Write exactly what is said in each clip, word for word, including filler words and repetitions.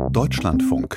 Deutschlandfunk.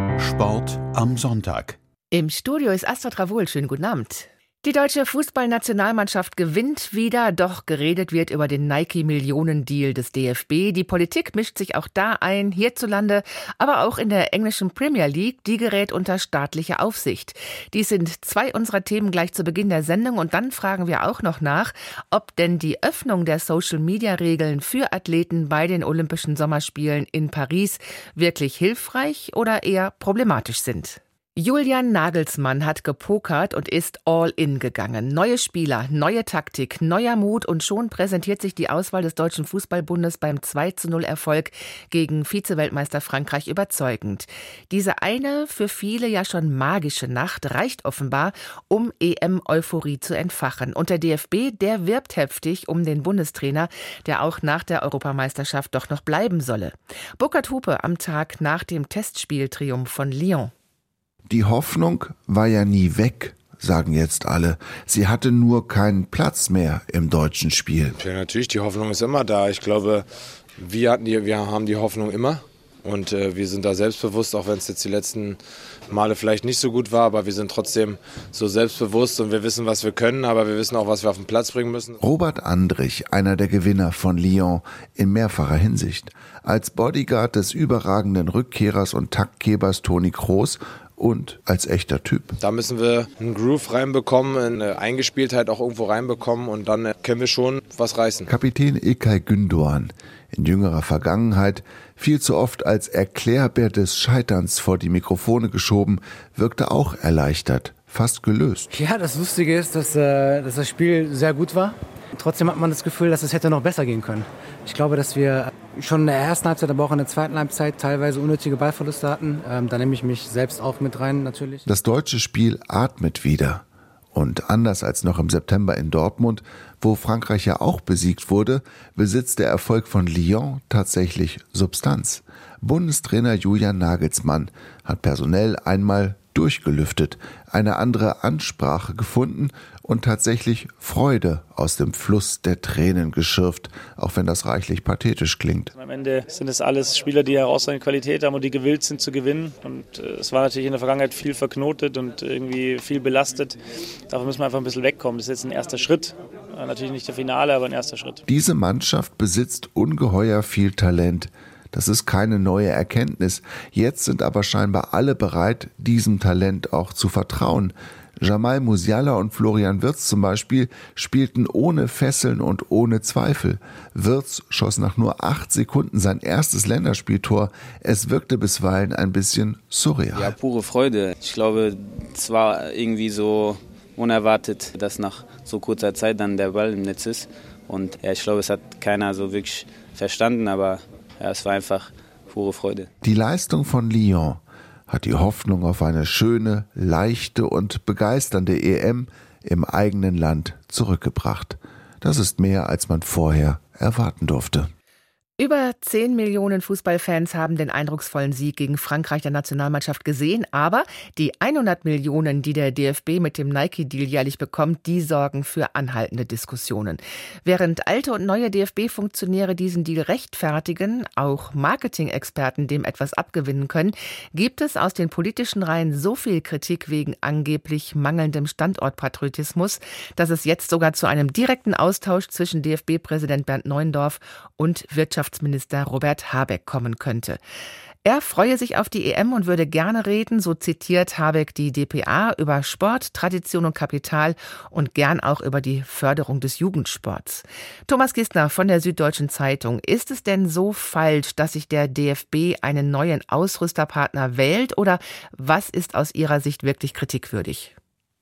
Sport am Sonntag. Im Studio ist Astrid Ravoul. Schönen guten Abend. Die deutsche Fußballnationalmannschaft gewinnt wieder, doch geredet wird über den Nike-Millionen-Deal des D F B. Die Politik mischt sich auch da ein, hierzulande, aber auch in der englischen Premier League. Die gerät unter staatliche Aufsicht. Dies sind zwei unserer Themen gleich zu Beginn der Sendung. Und dann fragen wir auch noch nach, ob denn die Öffnung der Social-Media-Regeln für Athleten bei den Olympischen Sommerspielen in Paris wirklich hilfreich oder eher problematisch sind. Julian Nagelsmann hat gepokert und ist all in gegangen. Neue Spieler, neue Taktik, neuer Mut und schon präsentiert sich die Auswahl des Deutschen Fußballbundes beim zwei zu null Erfolg gegen Vize-Weltmeister Frankreich überzeugend. Diese eine für viele ja schon magische Nacht reicht offenbar, um E M-Euphorie zu entfachen. Und der D F B, der wirbt heftig um den Bundestrainer, der auch nach der Europameisterschaft doch noch bleiben solle. Burkhard Hupe am Tag nach dem Testspieltriumph von Lyon. Die Hoffnung war ja nie weg, sagen jetzt alle. Sie hatte nur keinen Platz mehr im deutschen Spiel. Ja, natürlich, die Hoffnung ist immer da. Ich glaube, wir, hatten die, wir haben die Hoffnung immer. Und äh, wir sind da selbstbewusst, auch wenn es jetzt die letzten Male vielleicht nicht so gut war. Aber wir sind trotzdem so selbstbewusst und wir wissen, was wir können. Aber wir wissen auch, was wir auf den Platz bringen müssen. Robert Andrich, einer der Gewinner von Lyon in mehrfacher Hinsicht. Als Bodyguard des überragenden Rückkehrers und Taktgebers Toni Kroos und als echter Typ. Da müssen wir einen Groove reinbekommen, eine Eingespieltheit auch irgendwo reinbekommen und dann können wir schon was reißen. Kapitän İlkay Gündoğan, in jüngerer Vergangenheit viel zu oft als Erklärbär des Scheiterns vor die Mikrofone geschoben, wirkte auch erleichtert, fast gelöst. Ja, das Lustige ist, dass, äh, dass das Spiel sehr gut war. Trotzdem hat man das Gefühl, dass es hätte noch besser gehen können. Ich glaube, dass wir schon in der ersten Halbzeit, aber auch in der zweiten Halbzeit teilweise unnötige Ballverluste hatten. Ähm, da nehme ich mich selbst auch mit rein natürlich. Das deutsche Spiel atmet wieder. Und anders als noch im September in Dortmund, wo Frankreich ja auch besiegt wurde, besitzt der Erfolg von Lyon tatsächlich Substanz. Bundestrainer Julian Nagelsmann hat personell einmal durchgelüftet, eine andere Ansprache gefunden und tatsächlich Freude aus dem Fluss der Tränen geschürft, auch wenn das reichlich pathetisch klingt. Am Ende sind es alles Spieler, die herausragende Qualität haben und die gewillt sind zu gewinnen. Und äh, es war natürlich in der Vergangenheit viel verknotet und irgendwie viel belastet. Davon müssen wir einfach ein bisschen wegkommen. Das ist jetzt ein erster Schritt. Äh, natürlich nicht der Finale, aber ein erster Schritt. Diese Mannschaft besitzt ungeheuer viel Talent. Das ist keine neue Erkenntnis. Jetzt sind aber scheinbar alle bereit, diesem Talent auch zu vertrauen. Jamal Musiala und Florian Wirtz zum Beispiel spielten ohne Fesseln und ohne Zweifel. Wirtz schoss nach nur acht Sekunden sein erstes Länderspieltor. Es wirkte bisweilen ein bisschen surreal. Ja, pure Freude. Ich glaube, es war irgendwie so unerwartet, dass nach so kurzer Zeit dann der Ball im Netz ist. Und ja, ich glaube, es hat keiner so wirklich verstanden, aber ja, es war einfach pure Freude. Die Leistung von Lyon hat die Hoffnung auf eine schöne, leichte und begeisternde E M im eigenen Land zurückgebracht. Das ist mehr, als man vorher erwarten durfte. Über zehn Millionen Fußballfans haben den eindrucksvollen Sieg gegen Frankreich der Nationalmannschaft gesehen. Aber die hundert Millionen, die der D F B mit dem Nike-Deal jährlich bekommt, die sorgen für anhaltende Diskussionen. Während alte und neue D F B-Funktionäre diesen Deal rechtfertigen, auch Marketing-Experten dem etwas abgewinnen können, gibt es aus den politischen Reihen so viel Kritik wegen angeblich mangelndem Standortpatriotismus, dass es jetzt sogar zu einem direkten Austausch zwischen D F B-Präsident Bernd Neuendorf und Wirtschaftsminister Robert Habeck kommen könnte. Er freue sich auf die E M und würde gerne reden, so zitiert Habeck die D P A, über Sport, Tradition und Kapital und gern auch über die Förderung des Jugendsports. Thomas Kistner von der Süddeutschen Zeitung. Ist es denn so falsch, dass sich der D F B einen neuen Ausrüsterpartner wählt, oder was ist aus Ihrer Sicht wirklich kritikwürdig?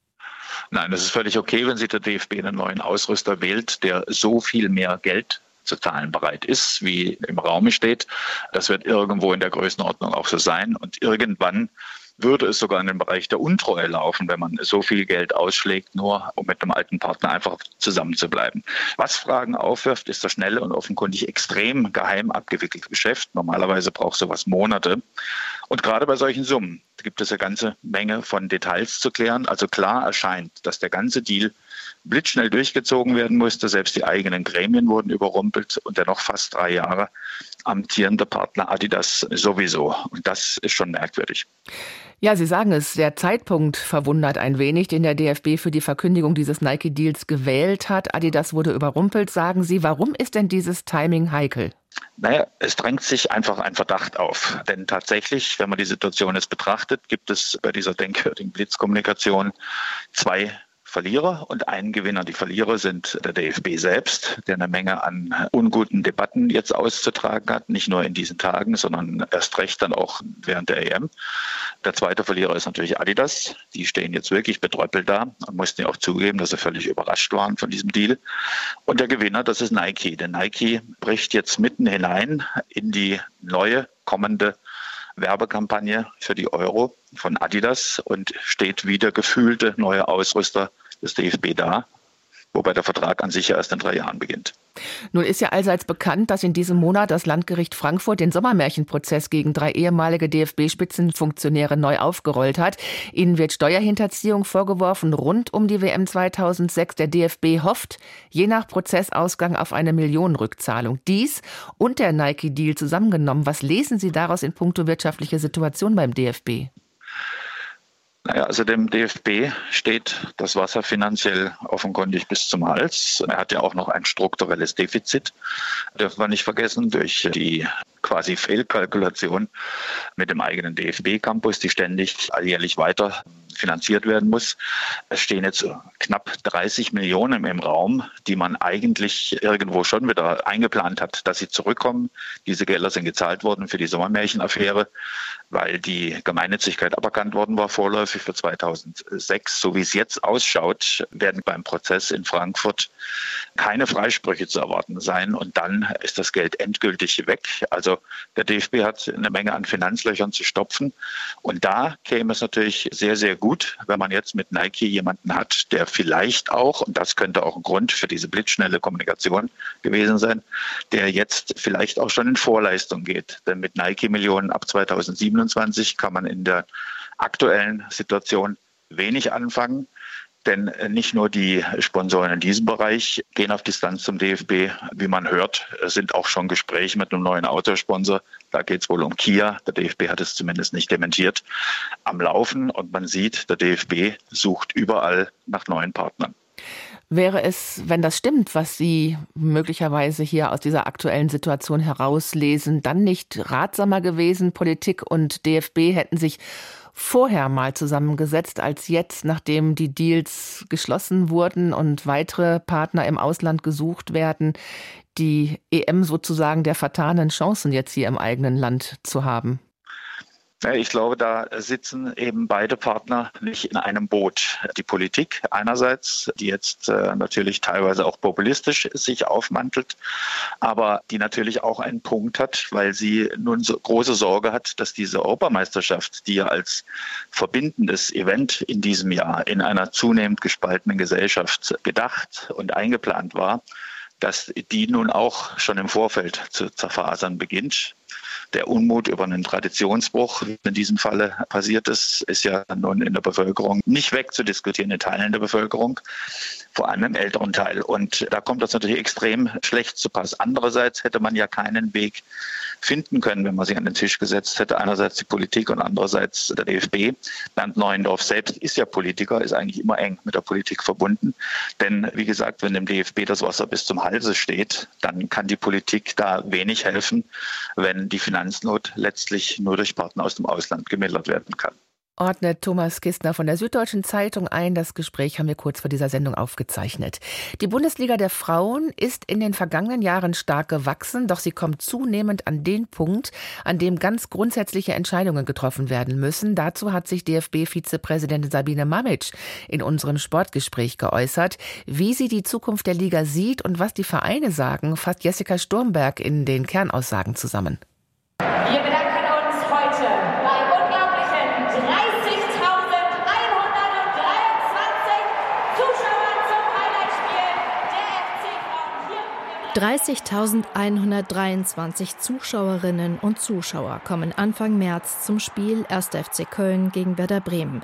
Nein, es ist völlig okay, wenn sich der D F B einen neuen Ausrüster wählt, der so viel mehr Geld zu zahlen bereit ist, wie im Raume steht. Das wird irgendwo in der Größenordnung auch so sein. Und irgendwann würde es sogar in den Bereich der Untreue laufen, wenn man so viel Geld ausschlägt, nur um mit dem alten Partner einfach zusammen zu bleiben. Was Fragen aufwirft, ist das schnelle und offenkundig extrem geheim abgewickelte Geschäft. Normalerweise braucht sowas Monate. Und gerade bei solchen Summen gibt es eine ganze Menge von Details zu klären. Also klar erscheint, dass der ganze Deal blitzschnell durchgezogen werden musste. Selbst die eigenen Gremien wurden überrumpelt und dennoch fast drei Jahre amtierender Partner Adidas sowieso. Und das ist schon merkwürdig. Ja, Sie sagen es, der Zeitpunkt verwundert ein wenig, den der D F B für die Verkündigung dieses Nike-Deals gewählt hat. Adidas wurde überrumpelt, sagen Sie. Warum ist denn dieses Timing heikel? Naja, es drängt sich einfach ein Verdacht auf. Denn tatsächlich, wenn man die Situation jetzt betrachtet, gibt es bei dieser denkwürdigen Blitzkommunikation zwei Verlierer und einen Gewinner. Die Verlierer sind der D F B selbst, der eine Menge an unguten Debatten jetzt auszutragen hat, nicht nur in diesen Tagen, sondern erst recht dann auch während der E M. Der zweite Verlierer ist natürlich Adidas. Die stehen jetzt wirklich betröppelt da und mussten ja auch zugeben, dass sie völlig überrascht waren von diesem Deal. Und der Gewinner, das ist Nike. Denn Nike bricht jetzt mitten hinein in die neue kommende Werbekampagne für die Euro von Adidas und steht wieder gefühlte neue Ausrüster des D F B da, wobei der Vertrag an sich ja erst in drei Jahren beginnt. Nun ist ja allseits bekannt, dass in diesem Monat das Landgericht Frankfurt den Sommermärchenprozess gegen drei ehemalige D F B-Spitzenfunktionäre neu aufgerollt hat. Ihnen wird Steuerhinterziehung vorgeworfen rund um die W M zweitausendsechs. Der D F B hofft je nach Prozessausgang auf eine Millionenrückzahlung. Dies und der Nike-Deal zusammengenommen. Was lesen Sie daraus in puncto wirtschaftliche Situation beim D F B? Naja, also dem D F B steht das Wasser finanziell offenkundig bis zum Hals. Er hat ja auch noch ein strukturelles Defizit, dürfen wir nicht vergessen, durch die quasi Fehlkalkulation mit dem eigenen D F B-Campus, die ständig alljährlich weiter finanziert werden muss. Es stehen jetzt knapp dreißig Millionen im Raum, die man eigentlich irgendwo schon wieder eingeplant hat, dass sie zurückkommen. Diese Gelder sind gezahlt worden für die Sommermärchenaffäre, weil die Gemeinnützigkeit aberkannt worden war vorläufig für zweitausendsechs. So wie es jetzt ausschaut, werden beim Prozess in Frankfurt keine Freisprüche zu erwarten sein und dann ist das Geld endgültig weg. Also der D F B hat eine Menge an Finanzlöchern zu stopfen und da käme es natürlich sehr, sehr gut, wenn man jetzt mit Nike jemanden hat, der vielleicht auch, und das könnte auch ein Grund für diese blitzschnelle Kommunikation gewesen sein, der jetzt vielleicht auch schon in Vorleistung geht. Denn mit Nike-Millionen ab zweitausendsiebenundzwanzig kann man in der aktuellen Situation wenig anfangen. Denn nicht nur die Sponsoren in diesem Bereich gehen auf Distanz zum D F B. Wie man hört, sind auch schon Gespräche mit einem neuen Autosponsor. Da geht es wohl um Kia. Der D F B hat es zumindest nicht dementiert. Am Laufen und man sieht, der D F B sucht überall nach neuen Partnern. Wäre es, wenn das stimmt, was Sie möglicherweise hier aus dieser aktuellen Situation herauslesen, dann nicht ratsamer gewesen, Politik und D F B hätten sich vorher mal zusammengesetzt als jetzt, nachdem die Deals geschlossen wurden und weitere Partner im Ausland gesucht werden, die E M sozusagen der vertanen Chancen jetzt hier im eigenen Land zu haben? Ich glaube, da sitzen eben beide Partner nicht in einem Boot. Die Politik einerseits, die jetzt äh, natürlich teilweise auch populistisch sich aufmantelt, aber die natürlich auch einen Punkt hat, weil sie nun so große Sorge hat, dass diese Europameisterschaft, die ja als verbindendes Event in diesem Jahr in einer zunehmend gespaltenen Gesellschaft gedacht und eingeplant war, dass die nun auch schon im Vorfeld zu zerfasern beginnt. Der Unmut über einen Traditionsbruch, wie in diesem Falle passiert ist, ist ja nun in der Bevölkerung nicht wegzudiskutieren, in Teilen der Bevölkerung, vor allem im älteren Teil. Und da kommt das natürlich extrem schlecht zu Pass. Andererseits hätte man ja keinen Weg finden können, wenn man sich an den Tisch gesetzt hätte. Einerseits die Politik und andererseits der D F B. Bernd Neuendorf selbst ist ja Politiker, ist eigentlich immer eng mit der Politik verbunden. Denn wie gesagt, wenn dem D F B das Wasser bis zum Halse steht, dann kann die Politik da wenig helfen, wenn die Finanznot letztlich nur durch Partner aus dem Ausland gemildert werden kann. Ordnet Thomas Kistner von der Süddeutschen Zeitung ein. Das Gespräch haben wir kurz vor dieser Sendung aufgezeichnet. Die Bundesliga der Frauen ist in den vergangenen Jahren stark gewachsen, doch sie kommt zunehmend an den Punkt, an dem ganz grundsätzliche Entscheidungen getroffen werden müssen. Dazu hat sich D F B-Vizepräsidentin Sabine Mamic in unserem Sportgespräch geäußert. Wie sie die Zukunft der Liga sieht und was die Vereine sagen, fasst Jessica Sturmberg in den Kernaussagen zusammen. Wir bedanken uns heute bei unglaublichen dreißigtausendeinhundertdreiundzwanzig Zuschauern zum Highlightspiel der F C Frauen. dreißigtausendeinhundertdreiundzwanzig Zuschauerinnen und Zuschauer kommen Anfang März zum Spiel erster F C Köln gegen Werder Bremen.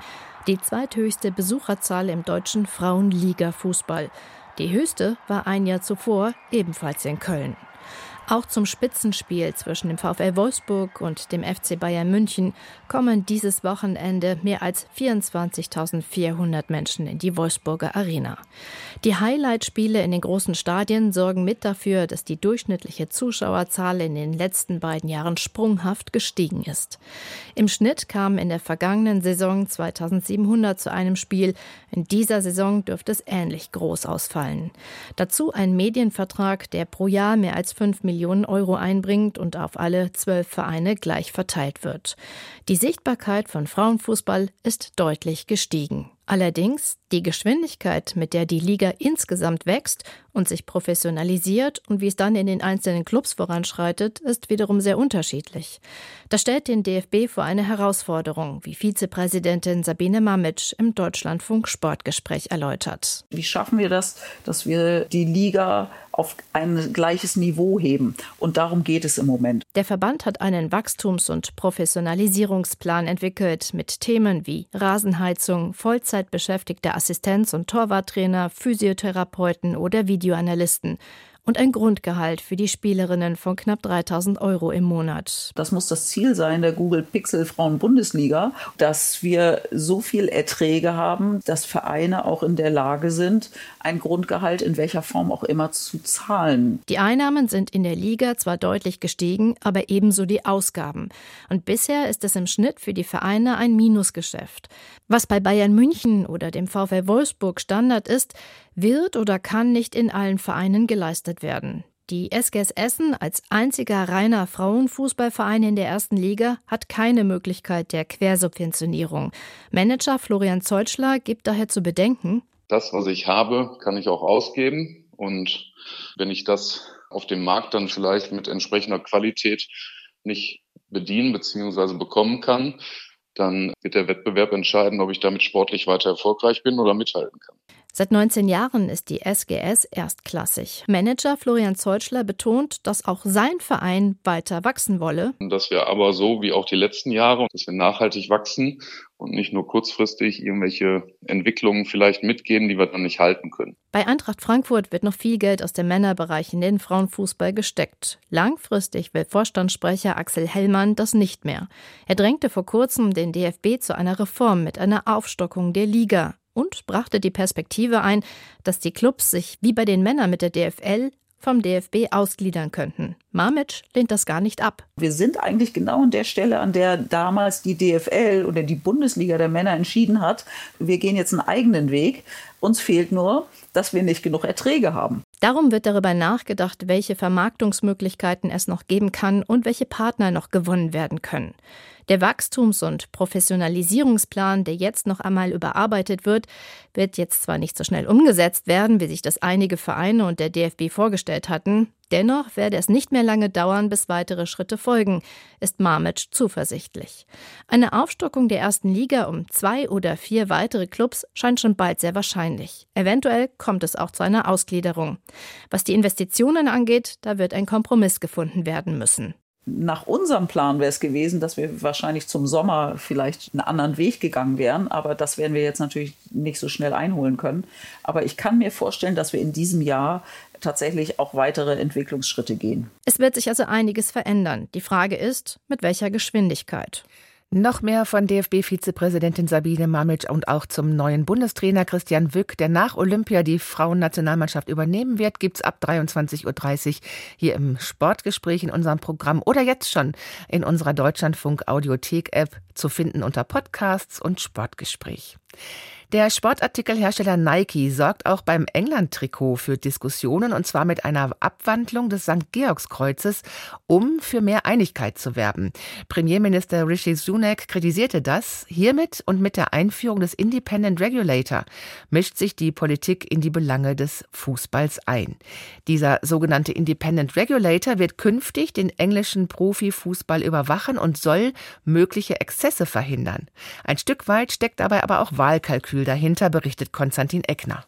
Die zweithöchste Besucherzahl im deutschen Frauenliga-Fußball. Die höchste war ein Jahr zuvor ebenfalls in Köln. Auch zum Spitzenspiel zwischen dem VfL Wolfsburg und dem F C Bayern München kommen dieses Wochenende mehr als vierundzwanzigtausendvierhundert Menschen in die Wolfsburger Arena. Die Highlight-Spiele in den großen Stadien sorgen mit dafür, dass die durchschnittliche Zuschauerzahl in den letzten beiden Jahren sprunghaft gestiegen ist. Im Schnitt kamen in der vergangenen Saison zweitausendsiebenhundert zu einem Spiel. In dieser Saison dürfte es ähnlich groß ausfallen. Dazu ein Medienvertrag, der pro Jahr mehr als fünf Millionen Euro einbringt und auf alle zwölf Vereine gleich verteilt wird. Die Sichtbarkeit von Frauenfußball ist deutlich gestiegen. Allerdings die Geschwindigkeit, mit der die Liga insgesamt wächst und sich professionalisiert und wie es dann in den einzelnen Clubs voranschreitet, ist wiederum sehr unterschiedlich. Das stellt den D F B vor eine Herausforderung, wie Vizepräsidentin Sabine Mamic im Deutschlandfunk Sportgespräch erläutert. Wie schaffen wir das, dass wir die Liga auf ein gleiches Niveau heben? Und darum geht es im Moment. Der Verband hat einen Wachstums- und Professionalisierungsplan entwickelt mit Themen wie Rasenheizung, Vollzeitbeschäftigte Assistenz- und Torwarttrainer, Physiotherapeuten oder Videoanalysten und ein Grundgehalt für die Spielerinnen von knapp dreitausend Euro im Monat. Das muss das Ziel sein der Google Pixel Frauen-Bundesliga, dass wir so viel Erträge haben, dass Vereine auch in der Lage sind, ein Grundgehalt in welcher Form auch immer zu zahlen. Die Einnahmen sind in der Liga zwar deutlich gestiegen, aber ebenso die Ausgaben. Und bisher ist es im Schnitt für die Vereine ein Minusgeschäft. Was bei Bayern München oder dem VfL Wolfsburg Standard ist, wird oder kann nicht in allen Vereinen geleistet werden. Die S G S Essen als einziger reiner Frauenfußballverein in der ersten Liga hat keine Möglichkeit der Quersubventionierung. Manager Florian Zeutschler gibt daher zu bedenken: Das, was ich habe, kann ich auch ausgeben. Und wenn ich das auf dem Markt dann vielleicht mit entsprechender Qualität nicht bedienen bzw. bekommen kann, dann wird der Wettbewerb entscheiden, ob ich damit sportlich weiter erfolgreich bin oder mithalten kann. Seit neunzehn Jahren ist die S G S erstklassig. Manager Florian Zeutschler betont, dass auch sein Verein weiter wachsen wolle. Dass wir aber so wie auch die letzten Jahre, dass wir nachhaltig wachsen und nicht nur kurzfristig irgendwelche Entwicklungen vielleicht mitgehen, die wir dann nicht halten können. Bei Eintracht Frankfurt wird noch viel Geld aus dem Männerbereich in den Frauenfußball gesteckt. Langfristig will Vorstandssprecher Axel Hellmann das nicht mehr. Er drängte vor kurzem den D F B zu einer Reform mit einer Aufstockung der Liga und brachte die Perspektive ein, dass die Clubs sich wie bei den Männern mit der D F L vom D F B ausgliedern könnten. Mamic lehnt das gar nicht ab. Wir sind eigentlich genau an der Stelle, an der damals die D F L oder die Bundesliga der Männer entschieden hat, wir gehen jetzt einen eigenen Weg. Uns fehlt nur, dass wir nicht genug Erträge haben. Darum wird darüber nachgedacht, welche Vermarktungsmöglichkeiten es noch geben kann und welche Partner noch gewonnen werden können. Der Wachstums- und Professionalisierungsplan, der jetzt noch einmal überarbeitet wird, wird jetzt zwar nicht so schnell umgesetzt werden, wie sich das einige Vereine und der D F B vorgestellt hatten. Dennoch werde es nicht mehr lange dauern, bis weitere Schritte folgen, ist Mamic zuversichtlich. Eine Aufstockung der ersten Liga um zwei oder vier weitere Clubs scheint schon bald sehr wahrscheinlich. Eventuell kommt es auch zu einer Ausgliederung. Was die Investitionen angeht, da wird ein Kompromiss gefunden werden müssen. Nach unserem Plan wäre es gewesen, dass wir wahrscheinlich zum Sommer vielleicht einen anderen Weg gegangen wären. Aber das werden wir jetzt natürlich nicht so schnell einholen können. Aber ich kann mir vorstellen, dass wir in diesem Jahr tatsächlich auch weitere Entwicklungsschritte gehen. Es wird sich also einiges verändern. Die Frage ist, mit welcher Geschwindigkeit? Noch mehr von D F B-Vizepräsidentin Sabine Mamic und auch zum neuen Bundestrainer Christian Wück, der nach Olympia die Frauennationalmannschaft übernehmen wird, gibt's ab dreiundzwanzig Uhr dreißig hier im Sportgespräch in unserem Programm oder jetzt schon in unserer Deutschlandfunk-Audiothek-App zu finden unter Podcasts und Sportgespräch. Der Sportartikelhersteller Nike sorgt auch beim England-Trikot für Diskussionen, und zwar mit einer Abwandlung des Sankt Georgskreuzes, um für mehr Einigkeit zu werben. Premierminister Rishi Sunak kritisierte das. Hiermit und mit der Einführung des Independent Regulator mischt sich die Politik in die Belange des Fußballs ein. Dieser sogenannte Independent Regulator wird künftig den englischen Profifußball überwachen und soll mögliche Exzesse verhindern. Ein Stück weit steckt dabei aber auch Wahlkalkül dahinter, berichtet Konstantin Eckner.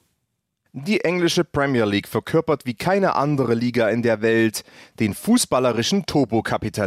Die englische Premier League verkörpert wie keine andere Liga in der Welt den fußballerischen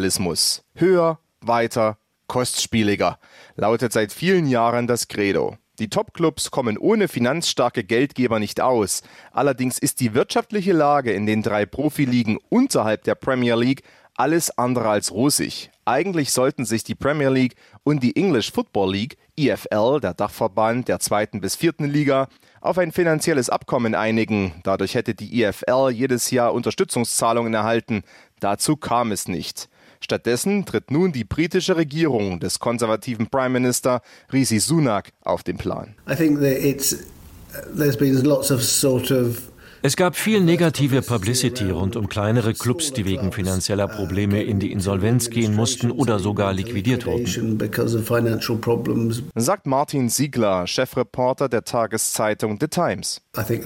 Turbokapitalismus. Höher, weiter, kostspieliger, lautet seit vielen Jahren das Credo. Die Topclubs kommen ohne finanzstarke Geldgeber nicht aus. Allerdings ist die wirtschaftliche Lage in den drei Profiligen unterhalb der Premier League alles andere als rosig. Eigentlich sollten sich die Premier League und die English Football League, E F L, der Dachverband der zweiten bis vierten Liga, auf ein finanzielles Abkommen einigen. Dadurch hätte die E F L jedes Jahr Unterstützungszahlungen erhalten. Dazu kam es nicht. Stattdessen tritt nun die britische Regierung des konservativen Prime Minister Rishi Sunak auf den Plan. I think that it's there's been lots of sort of Es gab viel negative Publicity rund um kleinere Clubs, die wegen finanzieller Probleme in die Insolvenz gehen mussten oder sogar liquidiert wurden. Sagt Martin Ziegler, Chefreporter der Tageszeitung The Times.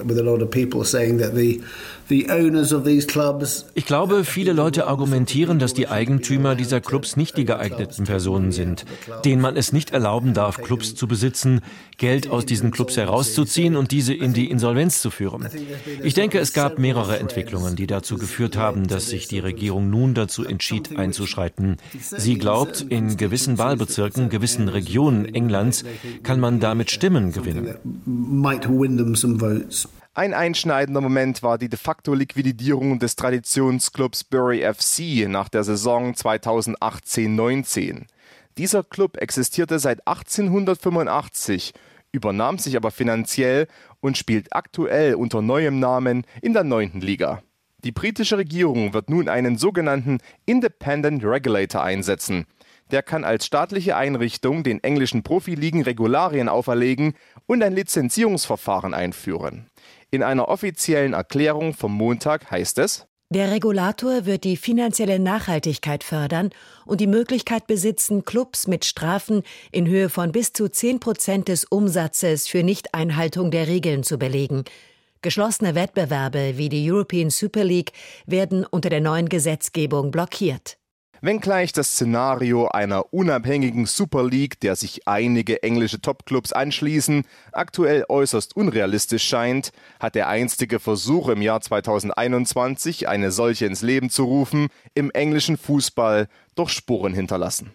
Ich glaube, viele Leute argumentieren, dass die Eigentümer dieser Clubs nicht die geeigneten Personen sind, denen man es nicht erlauben darf, Clubs zu besitzen, Geld aus diesen Clubs herauszuziehen und diese in die Insolvenz zu führen. Ich denke, es gab mehrere Entwicklungen, die dazu geführt haben, dass sich die Regierung nun dazu entschied, einzuschreiten. Sie glaubt, in gewissen Wahlbezirken, gewissen Regionen Englands kann man damit Stimmen gewinnen. Ein einschneidender Moment war die de facto Liquidierung des Traditionsclubs Bury F C nach der Saison zweitausendachtzehn neunzehn. Dieser Club existierte seit achtzehnhundertfünfundachtzig, übernahm sich aber finanziell und spielt aktuell unter neuem Namen in der neunten Liga. Die britische Regierung wird nun einen sogenannten Independent Regulator einsetzen. Der kann als staatliche Einrichtung den englischen Profiligen Regularien auferlegen und ein Lizenzierungsverfahren einführen. In einer offiziellen Erklärung vom Montag heißt es: Der Regulator wird die finanzielle Nachhaltigkeit fördern und die Möglichkeit besitzen, Clubs mit Strafen in Höhe von bis zu zehn Prozent des Umsatzes für Nichteinhaltung der Regeln zu belegen. Geschlossene Wettbewerbe wie die European Super League werden unter der neuen Gesetzgebung blockiert. Wenngleich das Szenario einer unabhängigen Super League, der sich einige englische Topclubs anschließen, aktuell äußerst unrealistisch scheint, hat der einstige Versuch im Jahr zweitausendeinundzwanzig, eine solche ins Leben zu rufen, im englischen Fußball doch Spuren hinterlassen.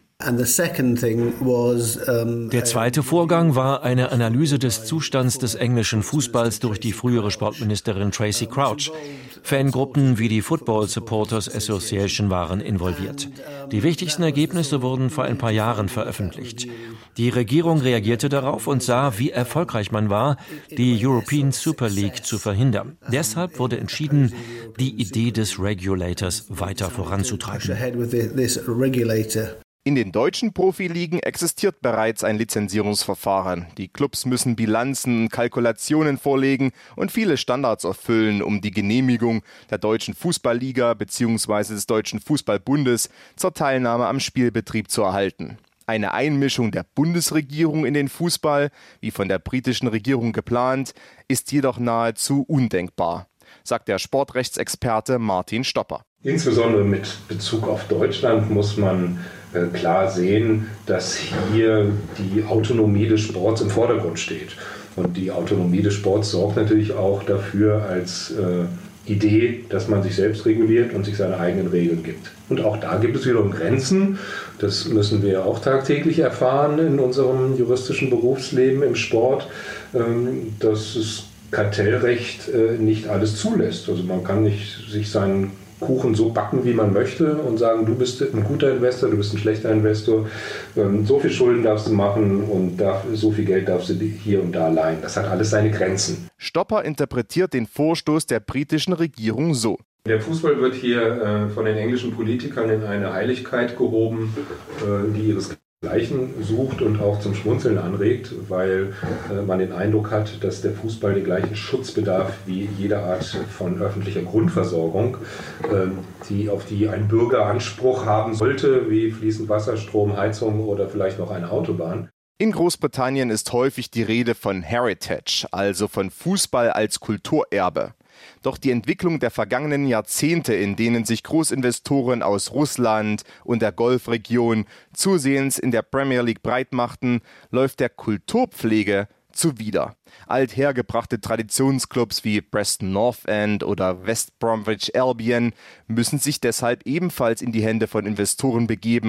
Der zweite Vorgang war eine Analyse des Zustands des englischen Fußballs durch die frühere Sportministerin Tracy Crouch. Fangruppen wie die Football Supporters Association waren involviert. Die wichtigsten Ergebnisse wurden vor ein paar Jahren veröffentlicht. Die Regierung reagierte darauf und sah, wie erfolgreich man war, die European Super League zu verhindern. Deshalb wurde entschieden, die Idee des Regulators weiter voranzutreiben. In den deutschen Profiligen existiert bereits ein Lizenzierungsverfahren. Die Clubs müssen Bilanzen und Kalkulationen vorlegen und viele Standards erfüllen, um die Genehmigung der Deutschen Fußballliga bzw. des Deutschen Fußballbundes zur Teilnahme am Spielbetrieb zu erhalten. Eine Einmischung der Bundesregierung in den Fußball, wie von der britischen Regierung geplant, ist jedoch nahezu undenkbar, sagt der Sportrechtsexperte Martin Stopper. Insbesondere mit Bezug auf Deutschland muss man äh, klar sehen, dass hier die Autonomie des Sports im Vordergrund steht. Und die Autonomie des Sports sorgt natürlich auch dafür als äh, Idee, dass man sich selbst reguliert und sich seine eigenen Regeln gibt. Und auch da gibt es wiederum Grenzen. Das müssen wir auch tagtäglich erfahren in unserem juristischen Berufsleben im Sport, ähm, dass das Kartellrecht äh, nicht alles zulässt. Also man kann nicht sich seinen Kuchen so backen, wie man möchte und sagen, du bist ein guter Investor, du bist ein schlechter Investor, so viel Schulden darfst du machen und so viel Geld darfst du hier und da leihen. Das hat alles seine Grenzen. Stopper interpretiert den Vorstoß der britischen Regierung so: Der Fußball wird hier äh, von den englischen Politikern in eine Heiligkeit gehoben, äh, die ihres Gleichen sucht und auch zum Schmunzeln anregt, weil äh, man den Eindruck hat, dass der Fußball den gleichen Schutz bedarf wie jede Art von öffentlicher Grundversorgung, äh, die, auf die ein Bürger Anspruch haben sollte, wie fließend Wasser, Strom, Heizung oder vielleicht noch eine Autobahn. In Großbritannien ist häufig die Rede von Heritage, also von Fußball als Kulturerbe. Doch die Entwicklung der vergangenen Jahrzehnte, in denen sich Großinvestoren aus Russland und der Golfregion zusehends in der Premier League breitmachten, läuft der Kulturpflege zuwider. Althergebrachte Traditionsclubs wie Preston North End oder West Bromwich Albion müssen sich deshalb ebenfalls in die Hände von Investoren begeben,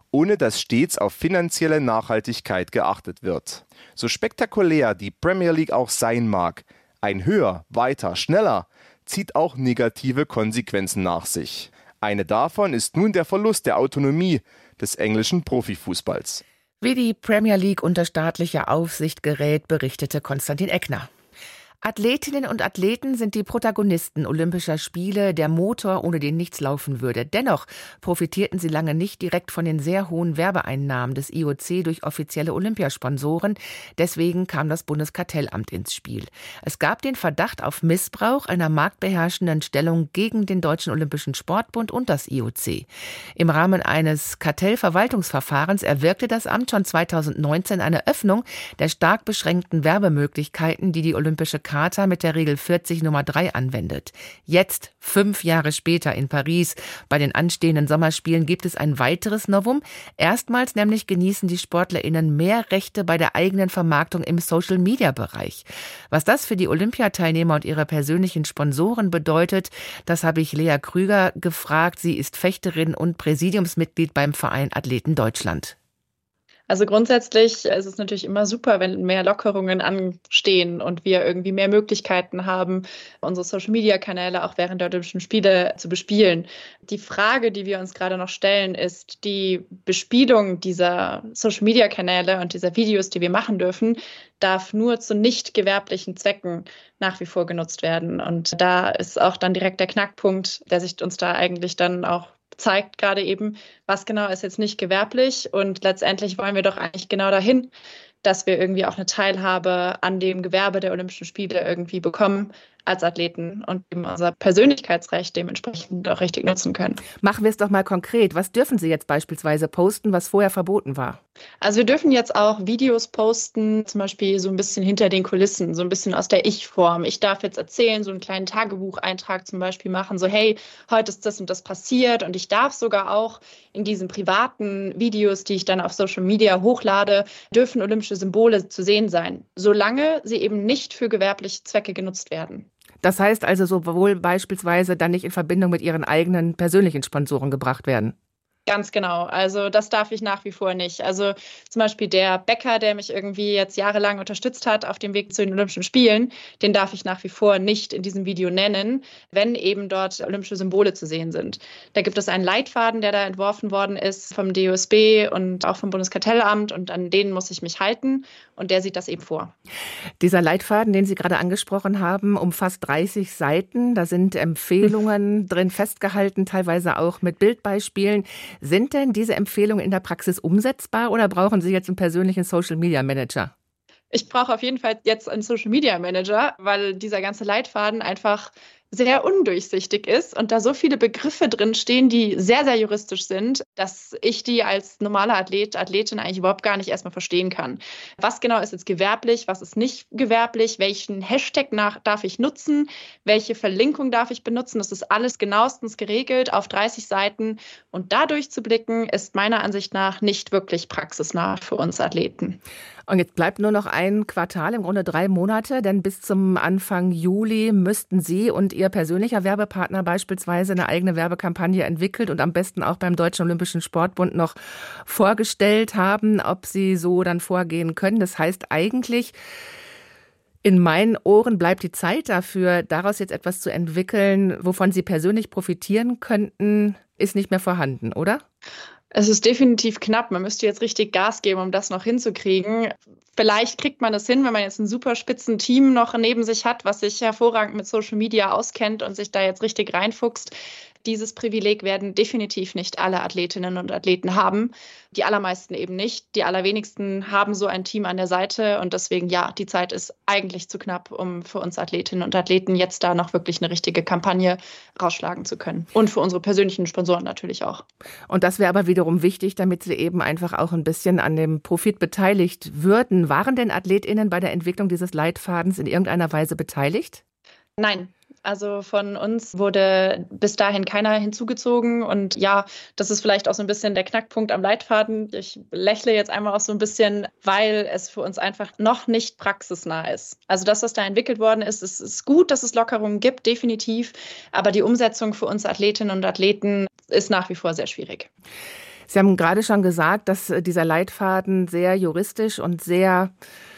ohne dass stets auf finanzielle Nachhaltigkeit geachtet wird. So spektakulär die Premier League auch sein mag, ein höher, weiter, schneller zieht auch negative Konsequenzen nach sich. Eine davon ist nun der Verlust der Autonomie des englischen Profifußballs. Wie die Premier League unter staatliche Aufsicht gerät, berichtete Konstantin Eckner. Athletinnen und Athleten sind die Protagonisten Olympischer Spiele, der Motor, ohne den nichts laufen würde. Dennoch profitierten sie lange nicht direkt von den sehr hohen Werbeeinnahmen des I O C durch offizielle Olympiasponsoren. Deswegen kam das Bundeskartellamt ins Spiel. Es gab den Verdacht auf Missbrauch einer marktbeherrschenden Stellung gegen den Deutschen Olympischen Sportbund und das I O C. Im Rahmen eines Kartellverwaltungsverfahrens erwirkte das Amt schon zweitausendneunzehn eine Öffnung der stark beschränkten Werbemöglichkeiten, die die Olympische Charta mit der Regel vierzig Nummer drei anwendet. Jetzt, fünf Jahre später in Paris, bei den anstehenden Sommerspielen gibt es ein weiteres Novum. Erstmals nämlich genießen die SportlerInnen mehr Rechte bei der eigenen Vermarktung im Social-Media-Bereich. Was das für die Olympiateilnehmer und ihre persönlichen Sponsoren bedeutet, das habe ich Lea Krüger gefragt. Sie ist Fechterin und Präsidiumsmitglied beim Verein Athleten Deutschland. Also grundsätzlich ist es natürlich immer super, wenn mehr Lockerungen anstehen und wir irgendwie mehr Möglichkeiten haben, unsere Social-Media-Kanäle auch während der Olympischen Spiele zu bespielen. Die Frage, die wir uns gerade noch stellen, ist die Bespielung dieser Social-Media-Kanäle und dieser Videos, die wir machen dürfen, darf nur zu nicht gewerblichen Zwecken nach wie vor genutzt werden. Und da ist auch dann direkt der Knackpunkt, der sich uns da eigentlich dann auch zeigt gerade eben, was genau ist jetzt nicht gewerblich, und letztendlich wollen wir doch eigentlich genau dahin, dass wir irgendwie auch eine Teilhabe an dem Gewerbe der Olympischen Spiele irgendwie bekommen als Athleten und eben unser Persönlichkeitsrecht dementsprechend auch richtig nutzen können. Machen wir es doch mal konkret. Was dürfen Sie jetzt beispielsweise posten, was vorher verboten war? Also wir dürfen jetzt auch Videos posten, zum Beispiel so ein bisschen hinter den Kulissen, so ein bisschen aus der Ich-Form. Ich darf jetzt erzählen, so einen kleinen Tagebucheintrag zum Beispiel machen, so hey, heute ist das und das passiert, und ich darf sogar auch in diesen privaten Videos, die ich dann auf Social Media hochlade, dürfen olympische Symbole zu sehen sein, solange sie eben nicht für gewerbliche Zwecke genutzt werden. Das heißt also sowohl beispielsweise dann nicht in Verbindung mit Ihren eigenen persönlichen Sponsoren gebracht werden? Ganz genau. Also das darf ich nach wie vor nicht. Also zum Beispiel der Bäcker, der mich irgendwie jetzt jahrelang unterstützt hat auf dem Weg zu den Olympischen Spielen, den darf ich nach wie vor nicht in diesem Video nennen, wenn eben dort olympische Symbole zu sehen sind. Da gibt es einen Leitfaden, der da entworfen worden ist vom D O S B und auch vom Bundeskartellamt, und an den muss ich mich halten, und der sieht das eben vor. Dieser Leitfaden, den Sie gerade angesprochen haben, umfasst dreißig Seiten. Da sind Empfehlungen drin festgehalten, teilweise auch mit Bildbeispielen. Sind denn diese Empfehlungen in der Praxis umsetzbar, oder brauchen Sie jetzt einen persönlichen Social-Media-Manager? Ich brauche auf jeden Fall jetzt einen Social-Media-Manager, weil dieser ganze Leitfaden einfach sehr undurchsichtig ist und da so viele Begriffe drin stehen, die sehr, sehr juristisch sind, dass ich die als normaler Athlet, Athletin eigentlich überhaupt gar nicht erstmal verstehen kann. Was genau ist jetzt gewerblich, was ist nicht gewerblich, welchen Hashtag nach darf ich nutzen, welche Verlinkung darf ich benutzen, das ist alles genauestens geregelt auf dreißig Seiten, und da durchzublicken ist meiner Ansicht nach nicht wirklich praxisnah für uns Athleten. Und jetzt bleibt nur noch ein Quartal, im Grunde drei Monate, denn bis zum Anfang Juli müssten Sie und Ihr persönlicher Werbepartner beispielsweise eine eigene Werbekampagne entwickelt und am besten auch beim Deutschen Olympischen Sportbund noch vorgestellt haben, ob Sie so dann vorgehen können. Das heißt eigentlich, in meinen Ohren bleibt die Zeit dafür, daraus jetzt etwas zu entwickeln, wovon Sie persönlich profitieren könnten, ist nicht mehr vorhanden, oder? Es ist definitiv knapp. Man müsste jetzt richtig Gas geben, um das noch hinzukriegen. Vielleicht kriegt man es hin, wenn man jetzt ein super spitzen Team noch neben sich hat, was sich hervorragend mit Social Media auskennt und sich da jetzt richtig reinfuchst. Dieses Privileg werden definitiv nicht alle Athletinnen und Athleten haben. Die allermeisten eben nicht. Die allerwenigsten haben so ein Team an der Seite. Und deswegen, ja, die Zeit ist eigentlich zu knapp, um für uns Athletinnen und Athleten jetzt da noch wirklich eine richtige Kampagne rausschlagen zu können. Und für unsere persönlichen Sponsoren natürlich auch. Und das wäre aber wiederum wichtig, damit sie eben einfach auch ein bisschen an dem Profit beteiligt würden. Waren denn AthletInnen bei der Entwicklung dieses Leitfadens in irgendeiner Weise beteiligt? Nein. Also von uns wurde bis dahin keiner hinzugezogen, und ja, das ist vielleicht auch so ein bisschen der Knackpunkt am Leitfaden. Ich lächle jetzt einmal auch so ein bisschen, weil es für uns einfach noch nicht praxisnah ist. Also das, was da entwickelt worden ist, es ist gut, dass es Lockerungen gibt, definitiv, aber die Umsetzung für uns Athletinnen und Athleten ist nach wie vor sehr schwierig. Sie haben gerade schon gesagt, dass dieser Leitfaden sehr juristisch und sehr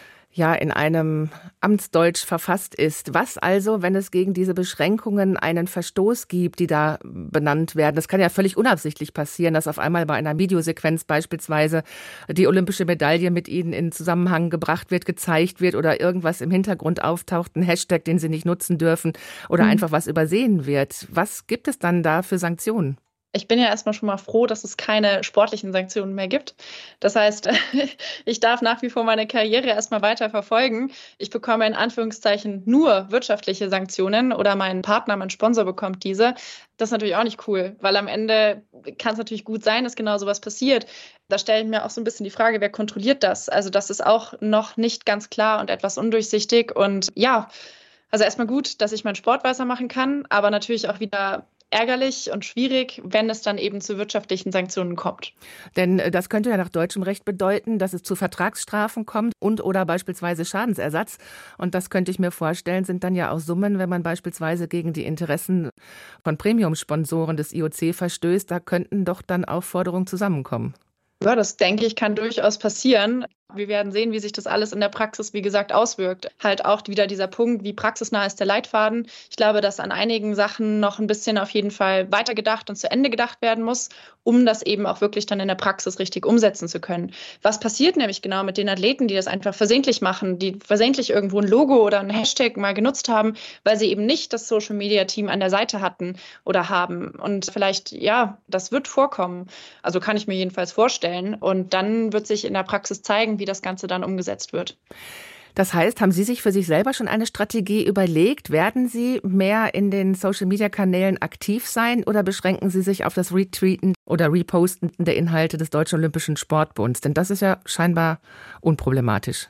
ja in einem Amtsdeutsch verfasst ist. Was also, wenn es gegen diese Beschränkungen einen Verstoß gibt, die da benannt werden? Das kann ja völlig unabsichtlich passieren, dass auf einmal bei einer Videosequenz beispielsweise die olympische Medaille mit Ihnen in Zusammenhang gebracht wird, gezeigt wird oder irgendwas im Hintergrund auftaucht, ein Hashtag, den Sie nicht nutzen dürfen oder mhm. einfach was übersehen wird. Was gibt es dann da für Sanktionen? Ich bin ja erstmal schon mal froh, dass es keine sportlichen Sanktionen mehr gibt. Das heißt, ich darf nach wie vor meine Karriere erstmal weiter verfolgen. Ich bekomme in Anführungszeichen nur wirtschaftliche Sanktionen oder mein Partner, mein Sponsor bekommt diese. Das ist natürlich auch nicht cool, weil am Ende kann es natürlich gut sein, dass genau sowas passiert. Da stelle ich mir auch so ein bisschen die Frage, wer kontrolliert das? Also das ist auch noch nicht ganz klar und etwas undurchsichtig. Und ja, also erstmal gut, dass ich meinen Sport weitermachen kann, aber natürlich auch wieder ärgerlich und schwierig, wenn es dann eben zu wirtschaftlichen Sanktionen kommt. Denn das könnte ja nach deutschem Recht bedeuten, dass es zu Vertragsstrafen kommt und oder beispielsweise Schadensersatz. Und das könnte ich mir vorstellen, sind dann ja auch Summen, wenn man beispielsweise gegen die Interessen von Premium-Sponsoren des I O C verstößt, da könnten doch dann auch Forderungen zusammenkommen. Ja, das denke ich, kann durchaus passieren. Wir werden sehen, wie sich das alles in der Praxis, wie gesagt, auswirkt. Halt auch wieder dieser Punkt, wie praxisnah ist der Leitfaden. Ich glaube, dass an einigen Sachen noch ein bisschen auf jeden Fall weitergedacht und zu Ende gedacht werden muss, um das eben auch wirklich dann in der Praxis richtig umsetzen zu können. Was passiert nämlich genau mit den Athleten, die das einfach versehentlich machen, die versehentlich irgendwo ein Logo oder ein Hashtag mal genutzt haben, weil sie eben nicht das Social-Media-Team an der Seite hatten oder haben. Und vielleicht, ja, das wird vorkommen. Also kann ich mir jedenfalls vorstellen. Und dann wird sich in der Praxis zeigen, wie das Ganze dann umgesetzt wird. Das heißt, haben Sie sich für sich selber schon eine Strategie überlegt? Werden Sie mehr in den Social-Media-Kanälen aktiv sein oder beschränken Sie sich auf das Retweeten oder Reposten der Inhalte des Deutschen Olympischen Sportbunds? Denn das ist ja scheinbar unproblematisch.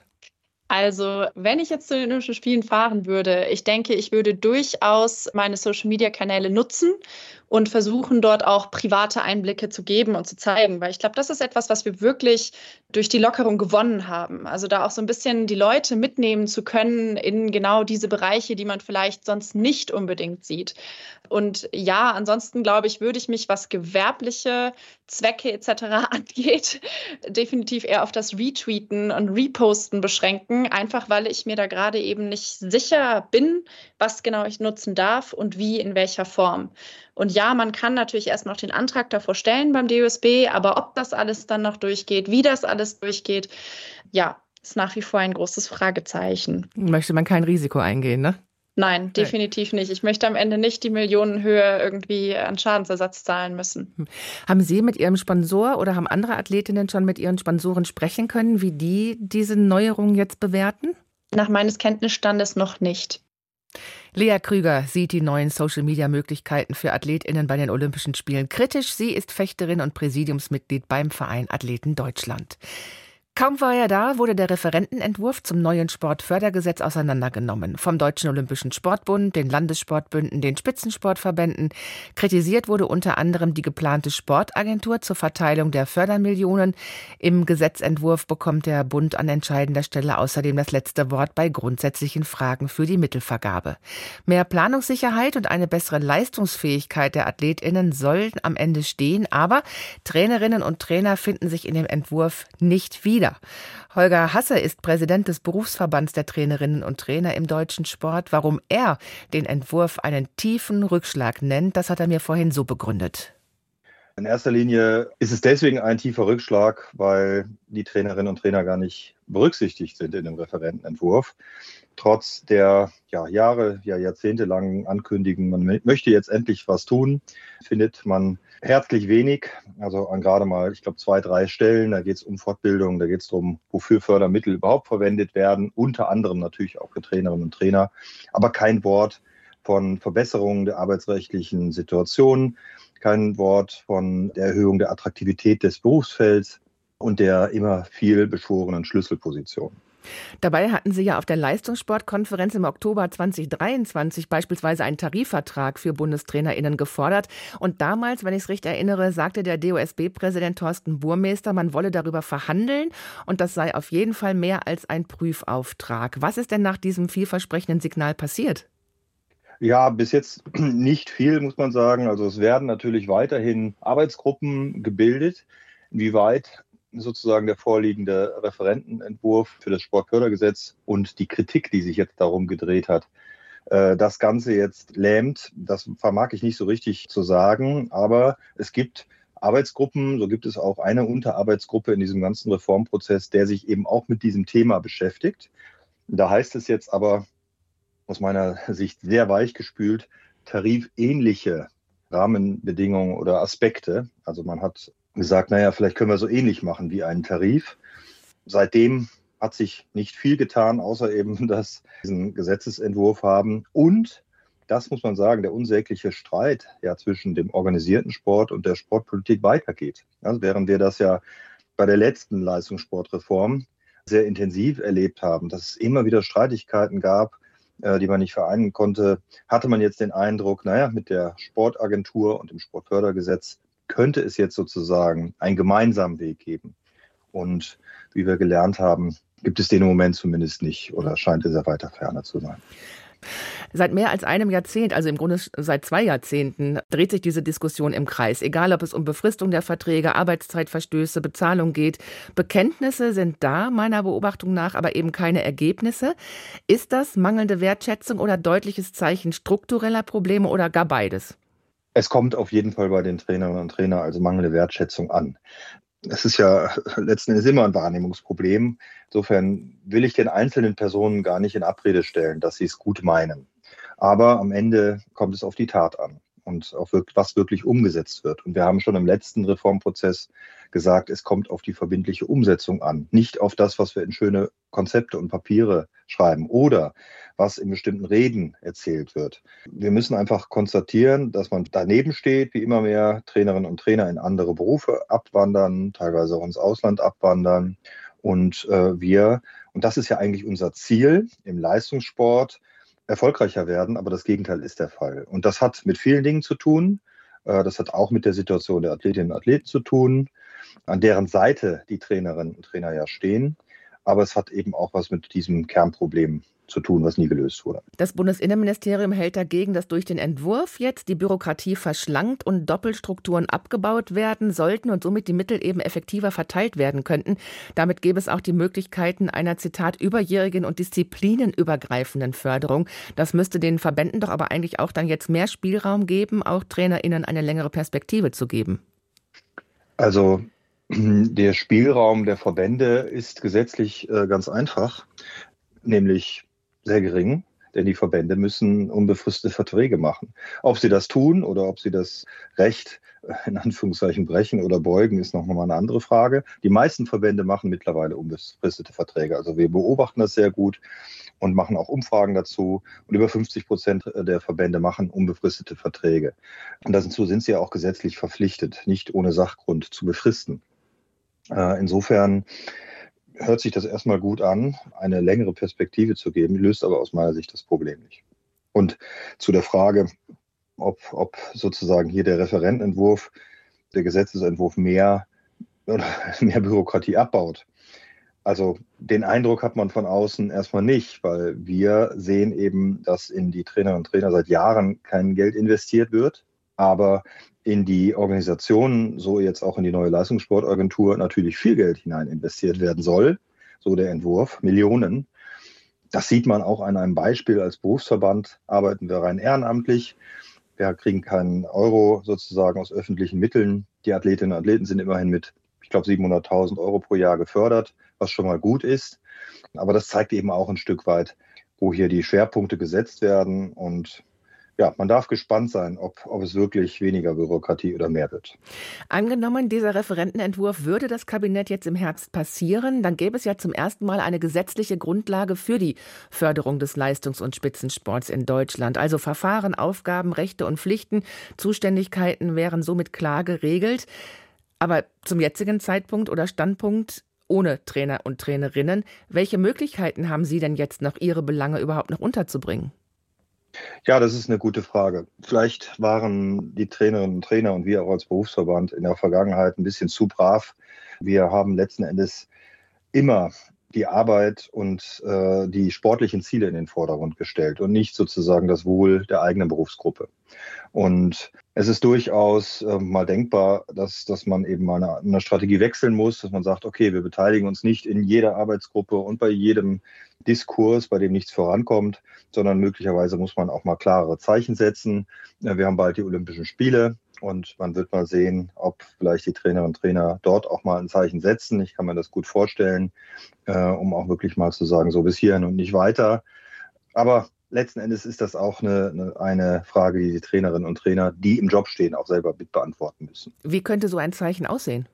Also, wenn ich jetzt zu den Olympischen Spielen fahren würde, ich denke, ich würde durchaus meine Social-Media-Kanäle nutzen und versuchen, dort auch private Einblicke zu geben und zu zeigen. Weil ich glaube, das ist etwas, was wir wirklich durch die Lockerung gewonnen haben. Also da auch so ein bisschen die Leute mitnehmen zu können in genau diese Bereiche, die man vielleicht sonst nicht unbedingt sieht. Und ja, ansonsten glaube ich, würde ich mich, was gewerbliche Zwecke et cetera angeht, definitiv eher auf das Retweeten und Reposten beschränken, einfach weil ich mir da gerade eben nicht sicher bin, was genau ich nutzen darf und wie, in welcher Form. Und ja, man kann natürlich erst noch den Antrag davor stellen beim D O S B, aber ob das alles dann noch durchgeht, wie das alles durchgeht, ja, ist nach wie vor ein großes Fragezeichen. Möchte man kein Risiko eingehen, ne? Nein, definitiv nicht. Ich möchte am Ende nicht die Millionenhöhe irgendwie an Schadensersatz zahlen müssen. Haben Sie mit Ihrem Sponsor oder haben andere Athletinnen schon mit ihren Sponsoren sprechen können, wie die diese Neuerungen jetzt bewerten? Nach meines Kenntnisstandes noch nicht. Lea Krüger sieht die neuen Social-Media-Möglichkeiten für AthletInnen bei den Olympischen Spielen kritisch. Sie ist Fechterin und Präsidiumsmitglied beim Verein Athleten Deutschland. Kaum war er da, wurde der Referentenentwurf zum neuen Sportfördergesetz auseinandergenommen. Vom Deutschen Olympischen Sportbund, den Landessportbünden, den Spitzensportverbänden. Kritisiert wurde unter anderem die geplante Sportagentur zur Verteilung der Fördermillionen. Im Gesetzentwurf bekommt der Bund an entscheidender Stelle außerdem das letzte Wort bei grundsätzlichen Fragen für die Mittelvergabe. Mehr Planungssicherheit und eine bessere Leistungsfähigkeit der AthletInnen sollen am Ende stehen, aber Trainerinnen und Trainer finden sich in dem Entwurf nicht wieder. Holger Hasse ist Präsident des Berufsverbands der Trainerinnen und Trainer im deutschen Sport. Warum er den Entwurf einen tiefen Rückschlag nennt, das hat er mir vorhin so begründet. In erster Linie ist es deswegen ein tiefer Rückschlag, weil die Trainerinnen und Trainer gar nicht berücksichtigt sind in dem Referentenentwurf. Trotz der ja, Jahre, ja, jahrzehntelangen Ankündigen, man möchte jetzt endlich was tun, findet man herzlich wenig. Also an gerade mal, ich glaube, zwei, drei Stellen. Da geht es um Fortbildung, da geht es darum, wofür Fördermittel überhaupt verwendet werden. Unter anderem natürlich auch für Trainerinnen und Trainer. Aber kein Wort von Verbesserungen der arbeitsrechtlichen Situation, kein Wort von der Erhöhung der Attraktivität des Berufsfelds und der immer viel beschworenen Schlüsselposition. Dabei hatten Sie ja auf der Leistungssportkonferenz im Oktober zweitausenddreiundzwanzig beispielsweise einen Tarifvertrag für BundestrainerInnen gefordert. Und damals, wenn ich es richtig erinnere, sagte der D O S B-Präsident Thorsten Burmester, man wolle darüber verhandeln und das sei auf jeden Fall mehr als ein Prüfauftrag. Was ist denn nach diesem vielversprechenden Signal passiert? Ja, bis jetzt nicht viel, muss man sagen. Also es werden natürlich weiterhin Arbeitsgruppen gebildet. inwieweit sozusagen der vorliegende Referentenentwurf für das Sportfördergesetz und die Kritik, die sich jetzt darum gedreht hat, das Ganze jetzt lähmt. Das vermag ich nicht so richtig zu sagen, aber es gibt Arbeitsgruppen, so gibt es auch eine Unterarbeitsgruppe in diesem ganzen Reformprozess, der sich eben auch mit diesem Thema beschäftigt. Da heißt es jetzt aber aus meiner Sicht sehr weichgespült, tarifähnliche Rahmenbedingungen oder Aspekte. Also man hat gesagt, naja, vielleicht können wir so ähnlich machen wie einen Tarif. Seitdem hat sich nicht viel getan, außer eben, dass wir diesen Gesetzesentwurf haben. Und, das muss man sagen, der unsägliche Streit ja zwischen dem organisierten Sport und der Sportpolitik weitergeht. Also während wir das ja bei der letzten Leistungssportreform sehr intensiv erlebt haben, dass es immer wieder Streitigkeiten gab, die man nicht vereinen konnte, hatte man jetzt den Eindruck, naja, mit der Sportagentur und dem Sportfördergesetz könnte es jetzt sozusagen einen gemeinsamen Weg geben. Und wie wir gelernt haben, gibt es den im Moment zumindest nicht oder scheint es ja weiter ferner zu sein. Seit mehr als einem Jahrzehnt, also im Grunde seit zwei Jahrzehnten, dreht sich diese Diskussion im Kreis. Egal, ob es um Befristung der Verträge, Arbeitszeitverstöße, Bezahlung geht. Bekenntnisse sind da, meiner Beobachtung nach, aber eben keine Ergebnisse. Ist das mangelnde Wertschätzung oder deutliches Zeichen struktureller Probleme oder gar beides? Es kommt auf jeden Fall bei den Trainerinnen und Trainern also mangelnde Wertschätzung an. Es ist ja letzten Endes immer ein Wahrnehmungsproblem. Insofern will ich den einzelnen Personen gar nicht in Abrede stellen, dass sie es gut meinen. Aber am Ende kommt es auf die Tat an und auf was wirklich umgesetzt wird. Und wir haben schon im letzten Reformprozess gesagt, es kommt auf die verbindliche Umsetzung an, nicht auf das, was wir in schöne Konzepte und Papiere schreiben oder was in bestimmten Reden erzählt wird. Wir müssen einfach konstatieren, dass man daneben steht, wie immer mehr Trainerinnen und Trainer in andere Berufe abwandern, teilweise auch ins Ausland abwandern. Und äh, wir, und das ist ja eigentlich unser Ziel im Leistungssport, erfolgreicher werden, aber das Gegenteil ist der Fall. Und das hat mit vielen Dingen zu tun. Äh, das hat auch mit der Situation der Athletinnen und Athleten zu tun, an deren Seite die Trainerinnen und Trainer ja stehen. Aber es hat eben auch was mit diesem Kernproblem zu tun, was nie gelöst wurde. Das Bundesinnenministerium hält dagegen, dass durch den Entwurf jetzt die Bürokratie verschlankt und Doppelstrukturen abgebaut werden sollten und somit die Mittel eben effektiver verteilt werden könnten. Damit gäbe es auch die Möglichkeiten einer, Zitat, überjährigen und disziplinenübergreifenden Förderung. Das müsste den Verbänden doch aber eigentlich auch dann jetzt mehr Spielraum geben, auch TrainerInnen eine längere Perspektive zu geben. Also der Spielraum der Verbände ist gesetzlich äh, ganz einfach, nämlich sehr gering, denn die Verbände müssen unbefristete Verträge machen. Ob sie das tun oder ob sie das Recht in Anführungszeichen brechen oder beugen, ist noch mal eine andere Frage. Die meisten Verbände machen mittlerweile unbefristete Verträge. Also wir beobachten das sehr gut und machen auch Umfragen dazu. Und über fünfzig Prozent der Verbände machen unbefristete Verträge. Und dazu sind sie ja auch gesetzlich verpflichtet, nicht ohne Sachgrund zu befristen. Insofern hört sich das erstmal gut an, eine längere Perspektive zu geben, löst aber aus meiner Sicht das Problem nicht. Und zu der Frage, ob, ob sozusagen hier der Referentenentwurf, der Gesetzesentwurf mehr, oder mehr Bürokratie abbaut. Also den Eindruck hat man von außen erstmal nicht, weil wir sehen eben, dass in die Trainerinnen und Trainer seit Jahren kein Geld investiert wird, aber in die Organisationen, so jetzt auch in die neue Leistungssportagentur, natürlich viel Geld hinein investiert werden soll, so der Entwurf, Millionen. Das sieht man auch an einem Beispiel. Als Berufsverband arbeiten wir rein ehrenamtlich. Wir kriegen keinen Euro sozusagen aus öffentlichen Mitteln. Die Athletinnen und Athleten sind immerhin mit, ich glaube, siebenhunderttausend Euro pro Jahr gefördert, was schon mal gut ist. Aber das zeigt eben auch ein Stück weit, wo hier die Schwerpunkte gesetzt werden. Und ja, man darf gespannt sein, ob, ob es wirklich weniger Bürokratie oder mehr wird. Angenommen, dieser Referentenentwurf würde das Kabinett jetzt im Herbst passieren, dann gäbe es ja zum ersten Mal eine gesetzliche Grundlage für die Förderung des Leistungs- und Spitzensports in Deutschland. Also Verfahren, Aufgaben, Rechte und Pflichten, Zuständigkeiten wären somit klar geregelt. Aber zum jetzigen Zeitpunkt oder Standpunkt ohne Trainer und Trainerinnen, welche Möglichkeiten haben Sie denn jetzt noch, Ihre Belange überhaupt noch unterzubringen? Ja, das ist eine gute Frage. Vielleicht waren die Trainerinnen und Trainer und wir auch als Berufsverband in der Vergangenheit ein bisschen zu brav. Wir haben letzten Endes immer die Arbeit und äh, die sportlichen Ziele in den Vordergrund gestellt und nicht sozusagen das Wohl der eigenen Berufsgruppe. Und es ist durchaus äh, mal denkbar, dass, dass man eben mal eine, eine Strategie wechseln muss, dass man sagt, okay, wir beteiligen uns nicht in jeder Arbeitsgruppe und bei jedem Diskurs, bei dem nichts vorankommt, sondern möglicherweise muss man auch mal klarere Zeichen setzen. Äh, wir haben bald die Olympischen Spiele. Und man wird mal sehen, ob vielleicht die Trainerinnen und Trainer dort auch mal ein Zeichen setzen. Ich kann mir das gut vorstellen, äh, um auch wirklich mal zu sagen, so bis hierhin und nicht weiter. Aber letzten Endes ist das auch eine, eine Frage, die die Trainerinnen und Trainer, die im Job stehen, auch selber mit beantworten müssen. Wie könnte so ein Zeichen aussehen?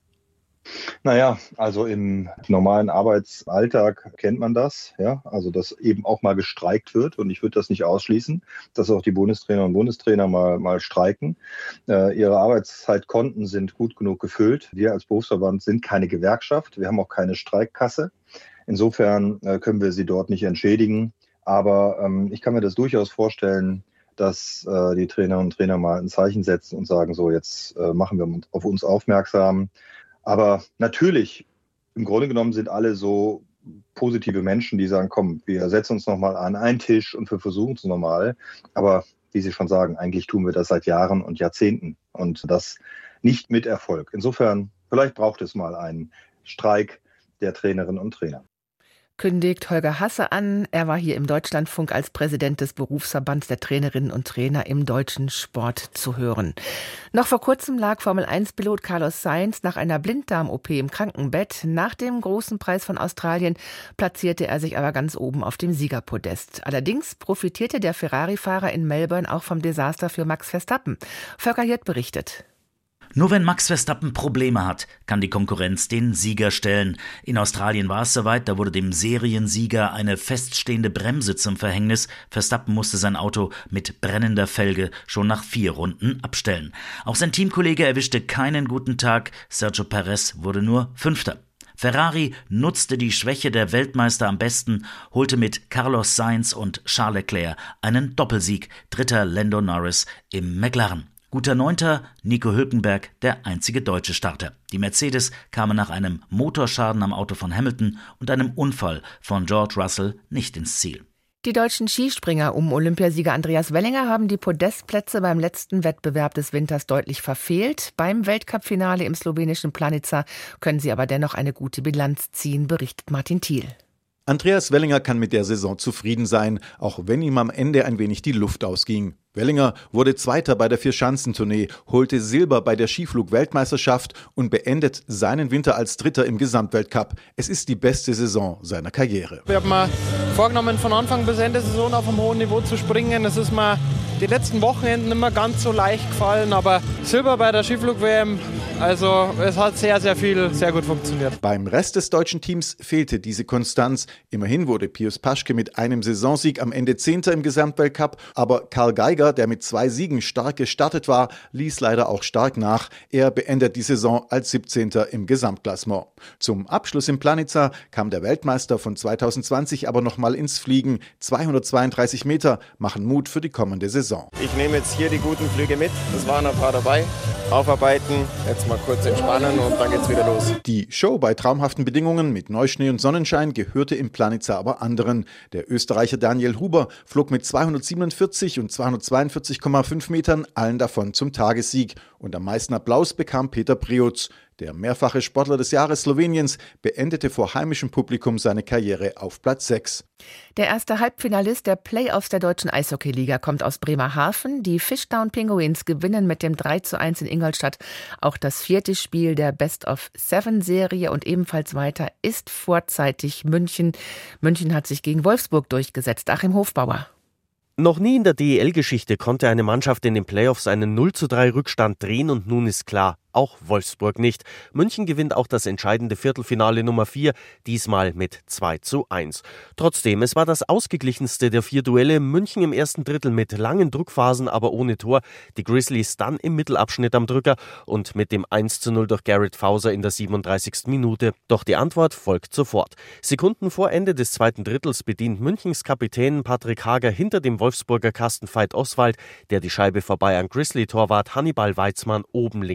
Naja, also im normalen Arbeitsalltag kennt man das, ja, also dass eben auch mal gestreikt wird und ich würde das nicht ausschließen, dass auch die Bundestrainer und Bundestrainer mal, mal streiken. Äh, ihre Arbeitszeitkonten sind gut genug gefüllt. Wir als Berufsverband sind keine Gewerkschaft, wir haben auch keine Streikkasse. Insofern äh, können wir sie dort nicht entschädigen, aber ähm, ich kann mir das durchaus vorstellen, dass äh, die Trainerinnen und Trainer mal ein Zeichen setzen und sagen, so jetzt äh, machen wir auf uns aufmerksam. Aber natürlich, im Grunde genommen sind alle so positive Menschen, die sagen, komm, wir setzen uns nochmal an einen Tisch und wir versuchen es nochmal. Aber wie Sie schon sagen, eigentlich tun wir das seit Jahren und Jahrzehnten und das nicht mit Erfolg. Insofern, vielleicht braucht es mal einen Streik der Trainerinnen und Trainer. Kündigt Holger Hasse an. Er war hier im Deutschlandfunk als Präsident des Berufsverbands der Trainerinnen und Trainer im deutschen Sport zu hören. Noch vor kurzem lag Formel eins Pilot Carlos Sainz nach einer Blinddarm-O P im Krankenbett. Nach dem großen Preis von Australien platzierte er sich aber ganz oben auf dem Siegerpodest. Allerdings profitierte der Ferrari-Fahrer in Melbourne auch vom Desaster für Max Verstappen. Volker Hirt berichtet. Nur wenn Max Verstappen Probleme hat, kann die Konkurrenz den Sieger stellen. In Australien war es soweit, da wurde dem Seriensieger eine feststehende Bremse zum Verhängnis. Verstappen musste sein Auto mit brennender Felge schon nach vier Runden abstellen. Auch sein Teamkollege erwischte keinen guten Tag. Sergio Perez wurde nur Fünfter. Ferrari nutzte die Schwäche der Weltmeister am besten, holte mit Carlos Sainz und Charles Leclerc einen Doppelsieg. Dritter Lando Norris im McLaren. Guter Neunter, Nico Hülkenberg, der einzige deutsche Starter. Die Mercedes kamen nach einem Motorschaden am Auto von Hamilton und einem Unfall von George Russell nicht ins Ziel. Die deutschen Skispringer um Olympiasieger Andreas Wellinger haben die Podestplätze beim letzten Wettbewerb des Winters deutlich verfehlt. Beim Weltcup-Finale im slowenischen Planica können sie aber dennoch eine gute Bilanz ziehen, berichtet Martin Thiel. Andreas Wellinger kann mit der Saison zufrieden sein, auch wenn ihm am Ende ein wenig die Luft ausging. Wellinger wurde Zweiter bei der Vierschanzentournee, holte Silber bei der Skiflug-Weltmeisterschaft und beendet seinen Winter als Dritter im Gesamtweltcup. Es ist die beste Saison seiner Karriere. Ich habe mir vorgenommen, von Anfang bis Ende der Saison auf einem hohen Niveau zu springen. Es ist mir die letzten Wochenenden nicht mehr ganz so leicht gefallen, aber Silber bei der Skiflug-W M, also es hat sehr, sehr viel, sehr gut funktioniert. Beim Rest des deutschen Teams fehlte diese Konstanz. Immerhin wurde Pius Paschke mit einem Saisonsieg am Ende Zehnter im Gesamtweltcup, aber Karl Geiger, der mit zwei Siegen stark gestartet war, ließ leider auch stark nach. Er beendet die Saison als siebzehnter im Gesamtklassement. Zum Abschluss im Planica kam der Weltmeister von zweitausendzwanzig aber nochmal ins Fliegen. zweihundertzweiunddreißig Meter machen Mut für die kommende Saison. Ich nehme jetzt hier die guten Flüge mit. Es waren ein paar dabei. Aufarbeiten, jetzt mal kurz entspannen und dann geht's wieder los. Die Show bei traumhaften Bedingungen mit Neuschnee und Sonnenschein gehörte im Planica aber anderen. Der Österreicher Daniel Huber flog mit zweihundertsiebenundvierzig und zweihundertzweiundvierzig Komma fünf Metern allen davon zum Tagessieg. Und am meisten Applaus bekam Peter Prioc. Der mehrfache Sportler des Jahres Sloweniens beendete vor heimischem Publikum seine Karriere auf Platz sechs. Der erste Halbfinalist der Playoffs der deutschen Eishockeyliga kommt aus Bremerhaven. Die Fishtown Penguins gewinnen mit dem drei zu eins in Ingolstadt auch das vierte Spiel der Best-of-Seven-Serie und ebenfalls weiter ist vorzeitig München. München hat sich gegen Wolfsburg durchgesetzt. Achim Hofbauer. Noch nie in der D E L-Geschichte konnte eine Mannschaft in den Playoffs einen null zu drei Rückstand drehen und nun ist klar, auch Wolfsburg nicht. München gewinnt auch das entscheidende Viertelfinale Nummer vier, diesmal mit zwei zu eins. Trotzdem, es war das ausgeglichenste der vier Duelle. München im ersten Drittel mit langen Druckphasen, aber ohne Tor. Die Grizzlies dann im Mittelabschnitt am Drücker und mit dem eins zu null durch Garrett Fauser in der siebenunddreißigsten Minute. Doch die Antwort folgt sofort. Sekunden vor Ende des zweiten Drittels bedient Münchens Kapitän Patrick Hager hinter dem Wolfsburger Kasten Veit Oswald, der die Scheibe vorbei an Grizzly-Torwart Hannibal Weizmann oben links ins Tor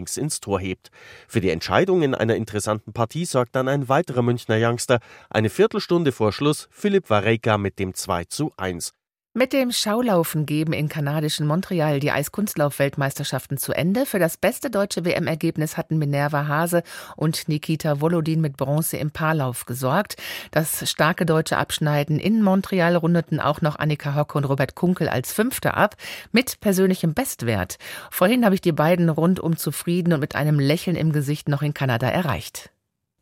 hervorhebt. Für die Entscheidung in einer interessanten Partie sorgt dann ein weiterer Münchner Youngster. Eine Viertelstunde vor Schluss Philipp Varejka mit dem zwei zu eins. Mit dem Schaulaufen geben in kanadischen Montreal die Eiskunstlauf-Weltmeisterschaften zu Ende. Für das beste deutsche W M-Ergebnis hatten Minerva Hase und Nikita Volodin mit Bronze im Paarlauf gesorgt. Das starke deutsche Abschneiden in Montreal rundeten auch noch Annika Hocke und Robert Kunkel als Fünfter ab, mit persönlichem Bestwert. Vorhin habe ich die beiden rundum zufrieden und mit einem Lächeln im Gesicht noch in Kanada erreicht.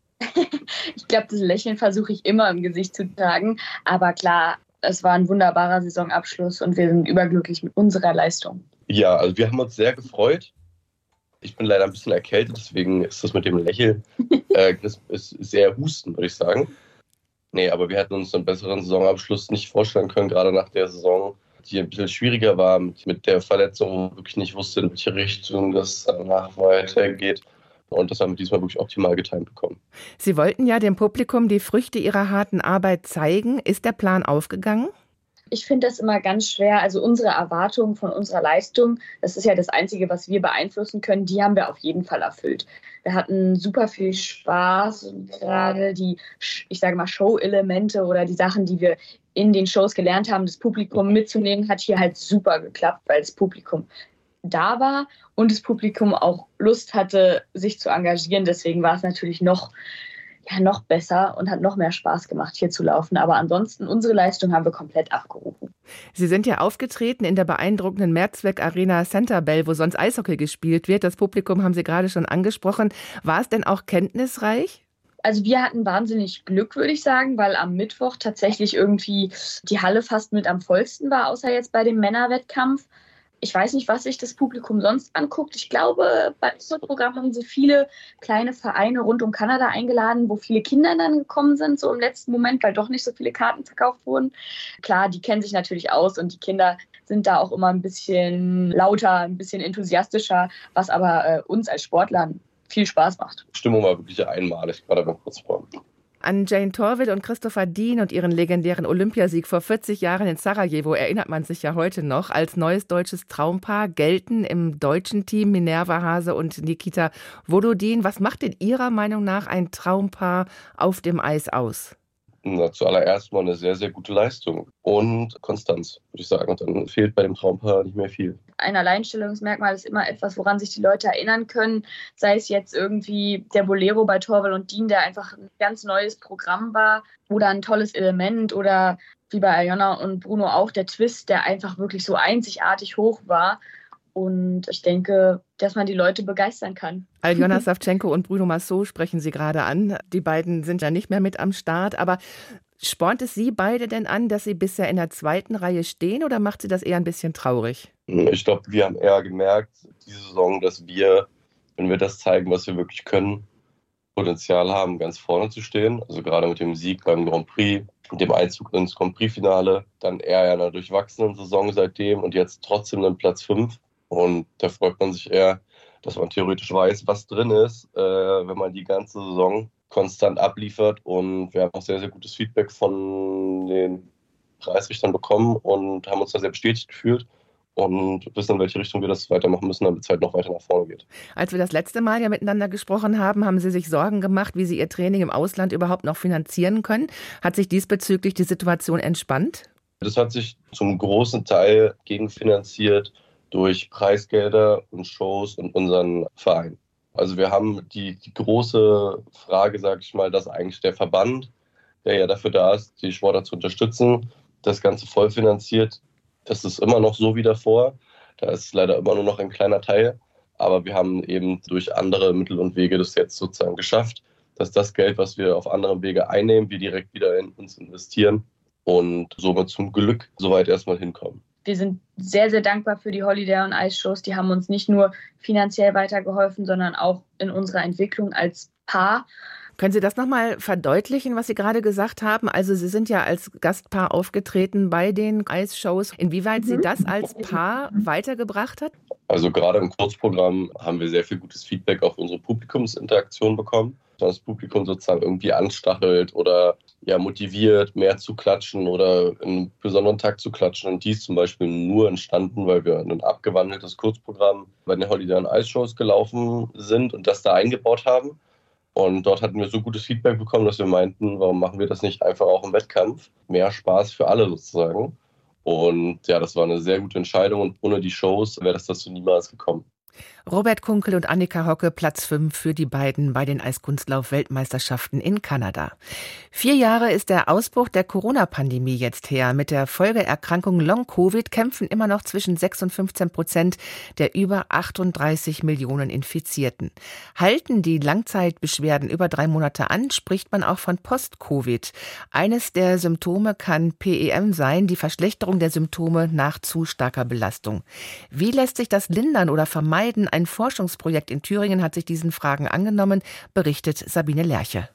Ich glaube, das Lächeln versuche ich immer im Gesicht zu tragen, aber klar, es war ein wunderbarer Saisonabschluss und wir sind überglücklich mit unserer Leistung. Ja, also wir haben uns sehr gefreut. Ich bin leider ein bisschen erkältet, deswegen ist das mit dem Lächeln äh, das ist sehr husten, würde ich sagen. Nee, aber wir hätten uns einen besseren Saisonabschluss nicht vorstellen können, gerade nach der Saison, die ein bisschen schwieriger war mit, mit der Verletzung, wo man wirklich nicht wusste, in welche Richtung das danach weitergeht. Und das haben wir diesmal wirklich optimal getimt bekommen. Sie wollten ja dem Publikum die Früchte Ihrer harten Arbeit zeigen. Ist der Plan aufgegangen? Ich finde das immer ganz schwer. Also unsere Erwartungen von unserer Leistung, das ist ja das Einzige, was wir beeinflussen können, die haben wir auf jeden Fall erfüllt. Wir hatten super viel Spaß und gerade die, ich sage mal, Show-Elemente oder die Sachen, die wir in den Shows gelernt haben, das Publikum mitzunehmen, hat hier halt super geklappt, weil das Publikum da war und das Publikum auch Lust hatte, sich zu engagieren. Deswegen war es natürlich noch, ja, noch besser und hat noch mehr Spaß gemacht, hier zu laufen. Aber ansonsten, unsere Leistung haben wir komplett abgerufen. Sie sind ja aufgetreten in der beeindruckenden Mehrzweck-Arena Centerbell, wo sonst Eishockey gespielt wird. Das Publikum haben Sie gerade schon angesprochen. War es denn auch kenntnisreich? Also wir hatten wahnsinnig Glück, würde ich sagen, weil am Mittwoch tatsächlich irgendwie die Halle fast mit am vollsten war, außer jetzt bei dem Männerwettkampf. Ich weiß nicht, was sich das Publikum sonst anguckt. Ich glaube, bei diesem Programm haben sie viele kleine Vereine rund um Kanada eingeladen, wo viele Kinder dann gekommen sind, so im letzten Moment, weil doch nicht so viele Karten verkauft wurden. Klar, die kennen sich natürlich aus und die Kinder sind da auch immer ein bisschen lauter, ein bisschen enthusiastischer, was aber äh, uns als Sportlern viel Spaß macht. Die Stimmung war wirklich einmalig, gerade beim Kurzform. An Jane Torwitt und Christopher Dean und ihren legendären Olympiasieg vor vierzig Jahren in Sarajevo erinnert man sich ja heute noch. Als neues deutsches Traumpaar gelten im deutschen Team Minerva Hase und Nikita Volodin. Was macht in Ihrer Meinung nach ein Traumpaar auf dem Eis aus? Na, zuallererst mal eine sehr, sehr gute Leistung und Konstanz, würde ich sagen. Und dann fehlt bei dem Traumpaar nicht mehr viel. Ein Alleinstellungsmerkmal ist immer etwas, woran sich die Leute erinnern können. Sei es jetzt irgendwie der Bolero bei Torwald und Dean, der einfach ein ganz neues Programm war, oder ein tolles Element, oder wie bei Aljona und Bruno auch der Twist, der einfach wirklich so einzigartig hoch war. Und ich denke, dass man die Leute begeistern kann. Aljona Savchenko und Bruno Massot sprechen Sie gerade an. Die beiden sind ja nicht mehr mit am Start. Aber spornt es Sie beide denn an, dass Sie bisher in der zweiten Reihe stehen, oder macht Sie das eher ein bisschen traurig? Ich glaube, wir haben eher gemerkt, diese Saison, dass wir, wenn wir das zeigen, was wir wirklich können, Potenzial haben, ganz vorne zu stehen. Also gerade mit dem Sieg beim Grand Prix, mit dem Einzug ins Grand Prix-Finale, dann eher in einer durchwachsenen Saison seitdem und jetzt trotzdem einen Platz fünf. Und da freut man sich eher, dass man theoretisch weiß, was drin ist, äh, wenn man die ganze Saison konstant abliefert. Und wir haben auch sehr, sehr gutes Feedback von den Preisrichtern bekommen und haben uns da sehr bestätigt gefühlt und wissen, in welche Richtung wir das weitermachen müssen, damit es halt noch weiter nach vorne geht. Als wir das letzte Mal ja miteinander gesprochen haben, haben Sie sich Sorgen gemacht, wie Sie Ihr Training im Ausland überhaupt noch finanzieren können. Hat sich diesbezüglich die Situation entspannt? Das hat sich zum großen Teil gegenfinanziert durch Preisgelder und Shows und unseren Verein. Also wir haben die, die große Frage, sage ich mal, dass eigentlich der Verband, der ja dafür da ist, die Sportler zu unterstützen, das Ganze voll finanziert. Das ist immer noch so wie davor. Da ist leider immer nur noch ein kleiner Teil. Aber wir haben eben durch andere Mittel und Wege das jetzt sozusagen geschafft, dass das Geld, was wir auf anderem Wege einnehmen, wir direkt wieder in uns investieren und somit zum Glück soweit erstmal hinkommen. Wir sind sehr, sehr dankbar für die Holiday on Ice Shows. Die haben uns nicht nur finanziell weitergeholfen, sondern auch in unserer Entwicklung als Paar. Können Sie das nochmal verdeutlichen, was Sie gerade gesagt haben? Also Sie sind ja als Gastpaar aufgetreten bei den Eisshows. Inwieweit mhm. Sie das als Paar weitergebracht hat? Also gerade im Kurzprogramm haben wir sehr viel gutes Feedback auf unsere Publikumsinteraktion bekommen. Das Publikum sozusagen irgendwie anstachelt oder ja, motiviert, mehr zu klatschen oder in einem besonderen Takt zu klatschen. Und die ist zum Beispiel nur entstanden, weil wir ein abgewandeltes Kurzprogramm bei den Holiday on Ice Shows gelaufen sind und das da eingebaut haben. Und dort hatten wir so gutes Feedback bekommen, dass wir meinten, warum machen wir das nicht einfach auch im Wettkampf? Mehr Spaß für alle sozusagen. Und ja, das war eine sehr gute Entscheidung und ohne die Shows wäre das dazu niemals gekommen. Robert Kunkel und Annika Hocke, Platz fünf für die beiden bei den Eiskunstlauf-Weltmeisterschaften in Kanada. Vier Jahre ist der Ausbruch der Corona-Pandemie jetzt her. Mit der Folgeerkrankung Long-Covid kämpfen immer noch zwischen sechs und fünfzehn Prozent der über achtunddreißig Millionen Infizierten. Halten die Langzeitbeschwerden über drei Monate an, spricht man auch von Post-Covid. Eines der Symptome kann P E M sein, die Verschlechterung der Symptome nach zu starker Belastung. Wie lässt sich das lindern oder vermeiden? Ein Forschungsprojekt in Thüringen hat sich diesen Fragen angenommen, berichtet Sabine Lerche.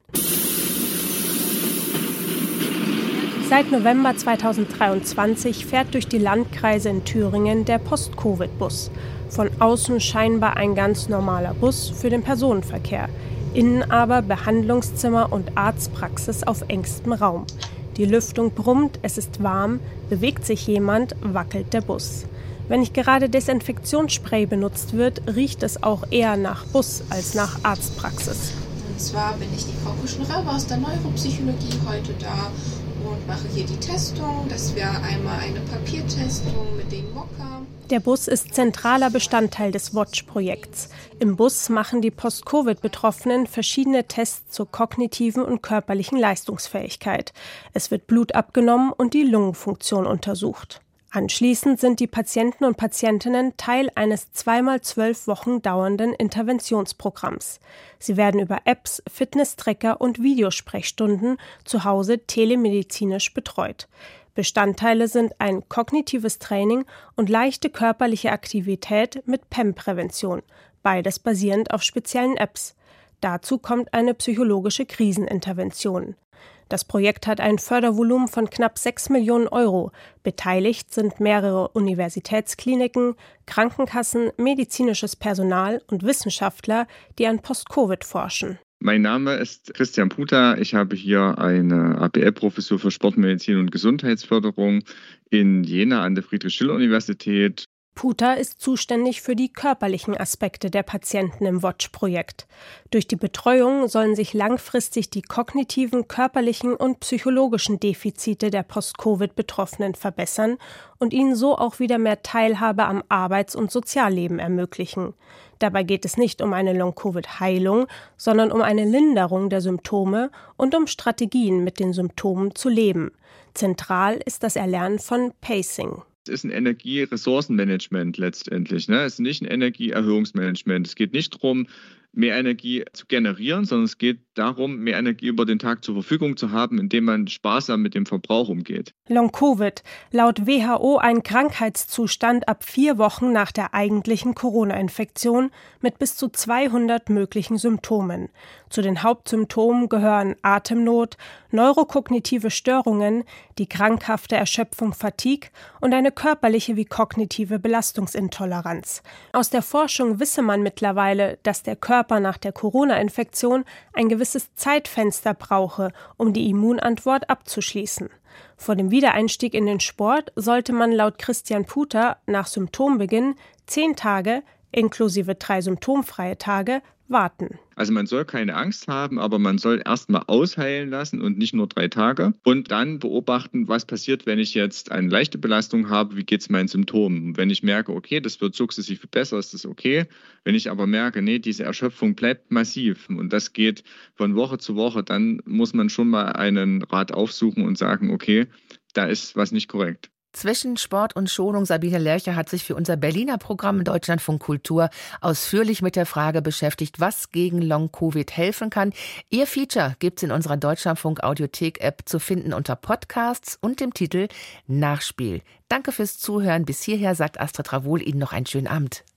Seit November zweitausenddreiundzwanzig fährt durch die Landkreise in Thüringen der Post-Covid-Bus. Von außen scheinbar ein ganz normaler Bus für den Personenverkehr. Innen aber Behandlungszimmer und Arztpraxis auf engstem Raum. Die Lüftung brummt, es ist warm, bewegt sich jemand, wackelt der Bus. Wenn nicht gerade Desinfektionsspray benutzt wird, riecht es auch eher nach Bus als nach Arztpraxis. Und zwar bin ich die Frau Kuschenrabe aus der Neuropsychologie heute da und mache hier die Testung. Das wäre einmal eine Papiertestung mit dem Mokka. Der Bus ist zentraler Bestandteil des Watch-Projekts. Im Bus machen die Post-Covid-Betroffenen verschiedene Tests zur kognitiven und körperlichen Leistungsfähigkeit. Es wird Blut abgenommen und die Lungenfunktion untersucht. Anschließend sind die Patienten und Patientinnen Teil eines zweimal zwölf Wochen dauernden Interventionsprogramms. Sie werden über Apps, Fitness-Tracker und Videosprechstunden zu Hause telemedizinisch betreut. Bestandteile sind ein kognitives Training und leichte körperliche Aktivität mit P E M-Prävention, beides basierend auf speziellen Apps. Dazu kommt eine psychologische Krisenintervention. Das Projekt hat ein Fördervolumen von knapp sechs Millionen Euro. Beteiligt sind mehrere Universitätskliniken, Krankenkassen, medizinisches Personal und Wissenschaftler, die an Post-Covid forschen. Mein Name ist Christian Puta. Ich habe hier eine A B L-Professur für Sportmedizin und Gesundheitsförderung in Jena an der Friedrich-Schiller-Universität. Puta ist zuständig für die körperlichen Aspekte der Patienten im Watch-Projekt. Durch die Betreuung sollen sich langfristig die kognitiven, körperlichen und psychologischen Defizite der Post-Covid-Betroffenen verbessern und ihnen so auch wieder mehr Teilhabe am Arbeits- und Sozialleben ermöglichen. Dabei geht es nicht um eine Long-Covid-Heilung, sondern um eine Linderung der Symptome und um Strategien, mit den Symptomen zu leben. Zentral ist das Erlernen von Pacing. Es ist ein Energieressourcenmanagement letztendlich. Ne? Es ist nicht ein Energieerhöhungsmanagement. Es geht nicht darum, mehr Energie zu generieren, sondern es geht darum, mehr Energie über den Tag zur Verfügung zu haben, indem man sparsam mit dem Verbrauch umgeht. Long-Covid, laut W H O ein Krankheitszustand ab vier Wochen nach der eigentlichen Corona-Infektion mit bis zu zweihundert möglichen Symptomen. Zu den Hauptsymptomen gehören Atemnot, neurokognitive Störungen, die krankhafte Erschöpfung Fatigue und eine körperliche wie kognitive Belastungsintoleranz. Aus der Forschung wisse man mittlerweile, dass der Körper nach der Corona-Infektion ein gewisses Zeitfenster brauche, um die Immunantwort abzuschließen. Vor dem Wiedereinstieg in den Sport sollte man laut Christian Puta nach Symptombeginn zehn Tage, inklusive drei symptomfreie Tage, warten. Also man soll keine Angst haben, aber man soll erstmal ausheilen lassen und nicht nur drei Tage und dann beobachten, was passiert, wenn ich jetzt eine leichte Belastung habe, wie geht es meinen Symptomen. Und wenn ich merke, okay, das wird sukzessive besser, ist das okay. Wenn ich aber merke, nee, diese Erschöpfung bleibt massiv und das geht von Woche zu Woche, dann muss man schon mal einen Rat aufsuchen und sagen, okay, da ist was nicht korrekt. Zwischen Sport und Schonung, Sabine Lerche hat sich für unser Berliner Programm Deutschlandfunk Kultur ausführlich mit der Frage beschäftigt, was gegen Long-Covid helfen kann. Ihr Feature gibt's in unserer Deutschlandfunk Audiothek-App zu finden unter Podcasts und dem Titel Nachspiel. Danke fürs Zuhören. Bis hierher sagt Astrid Travol Ihnen noch einen schönen Abend.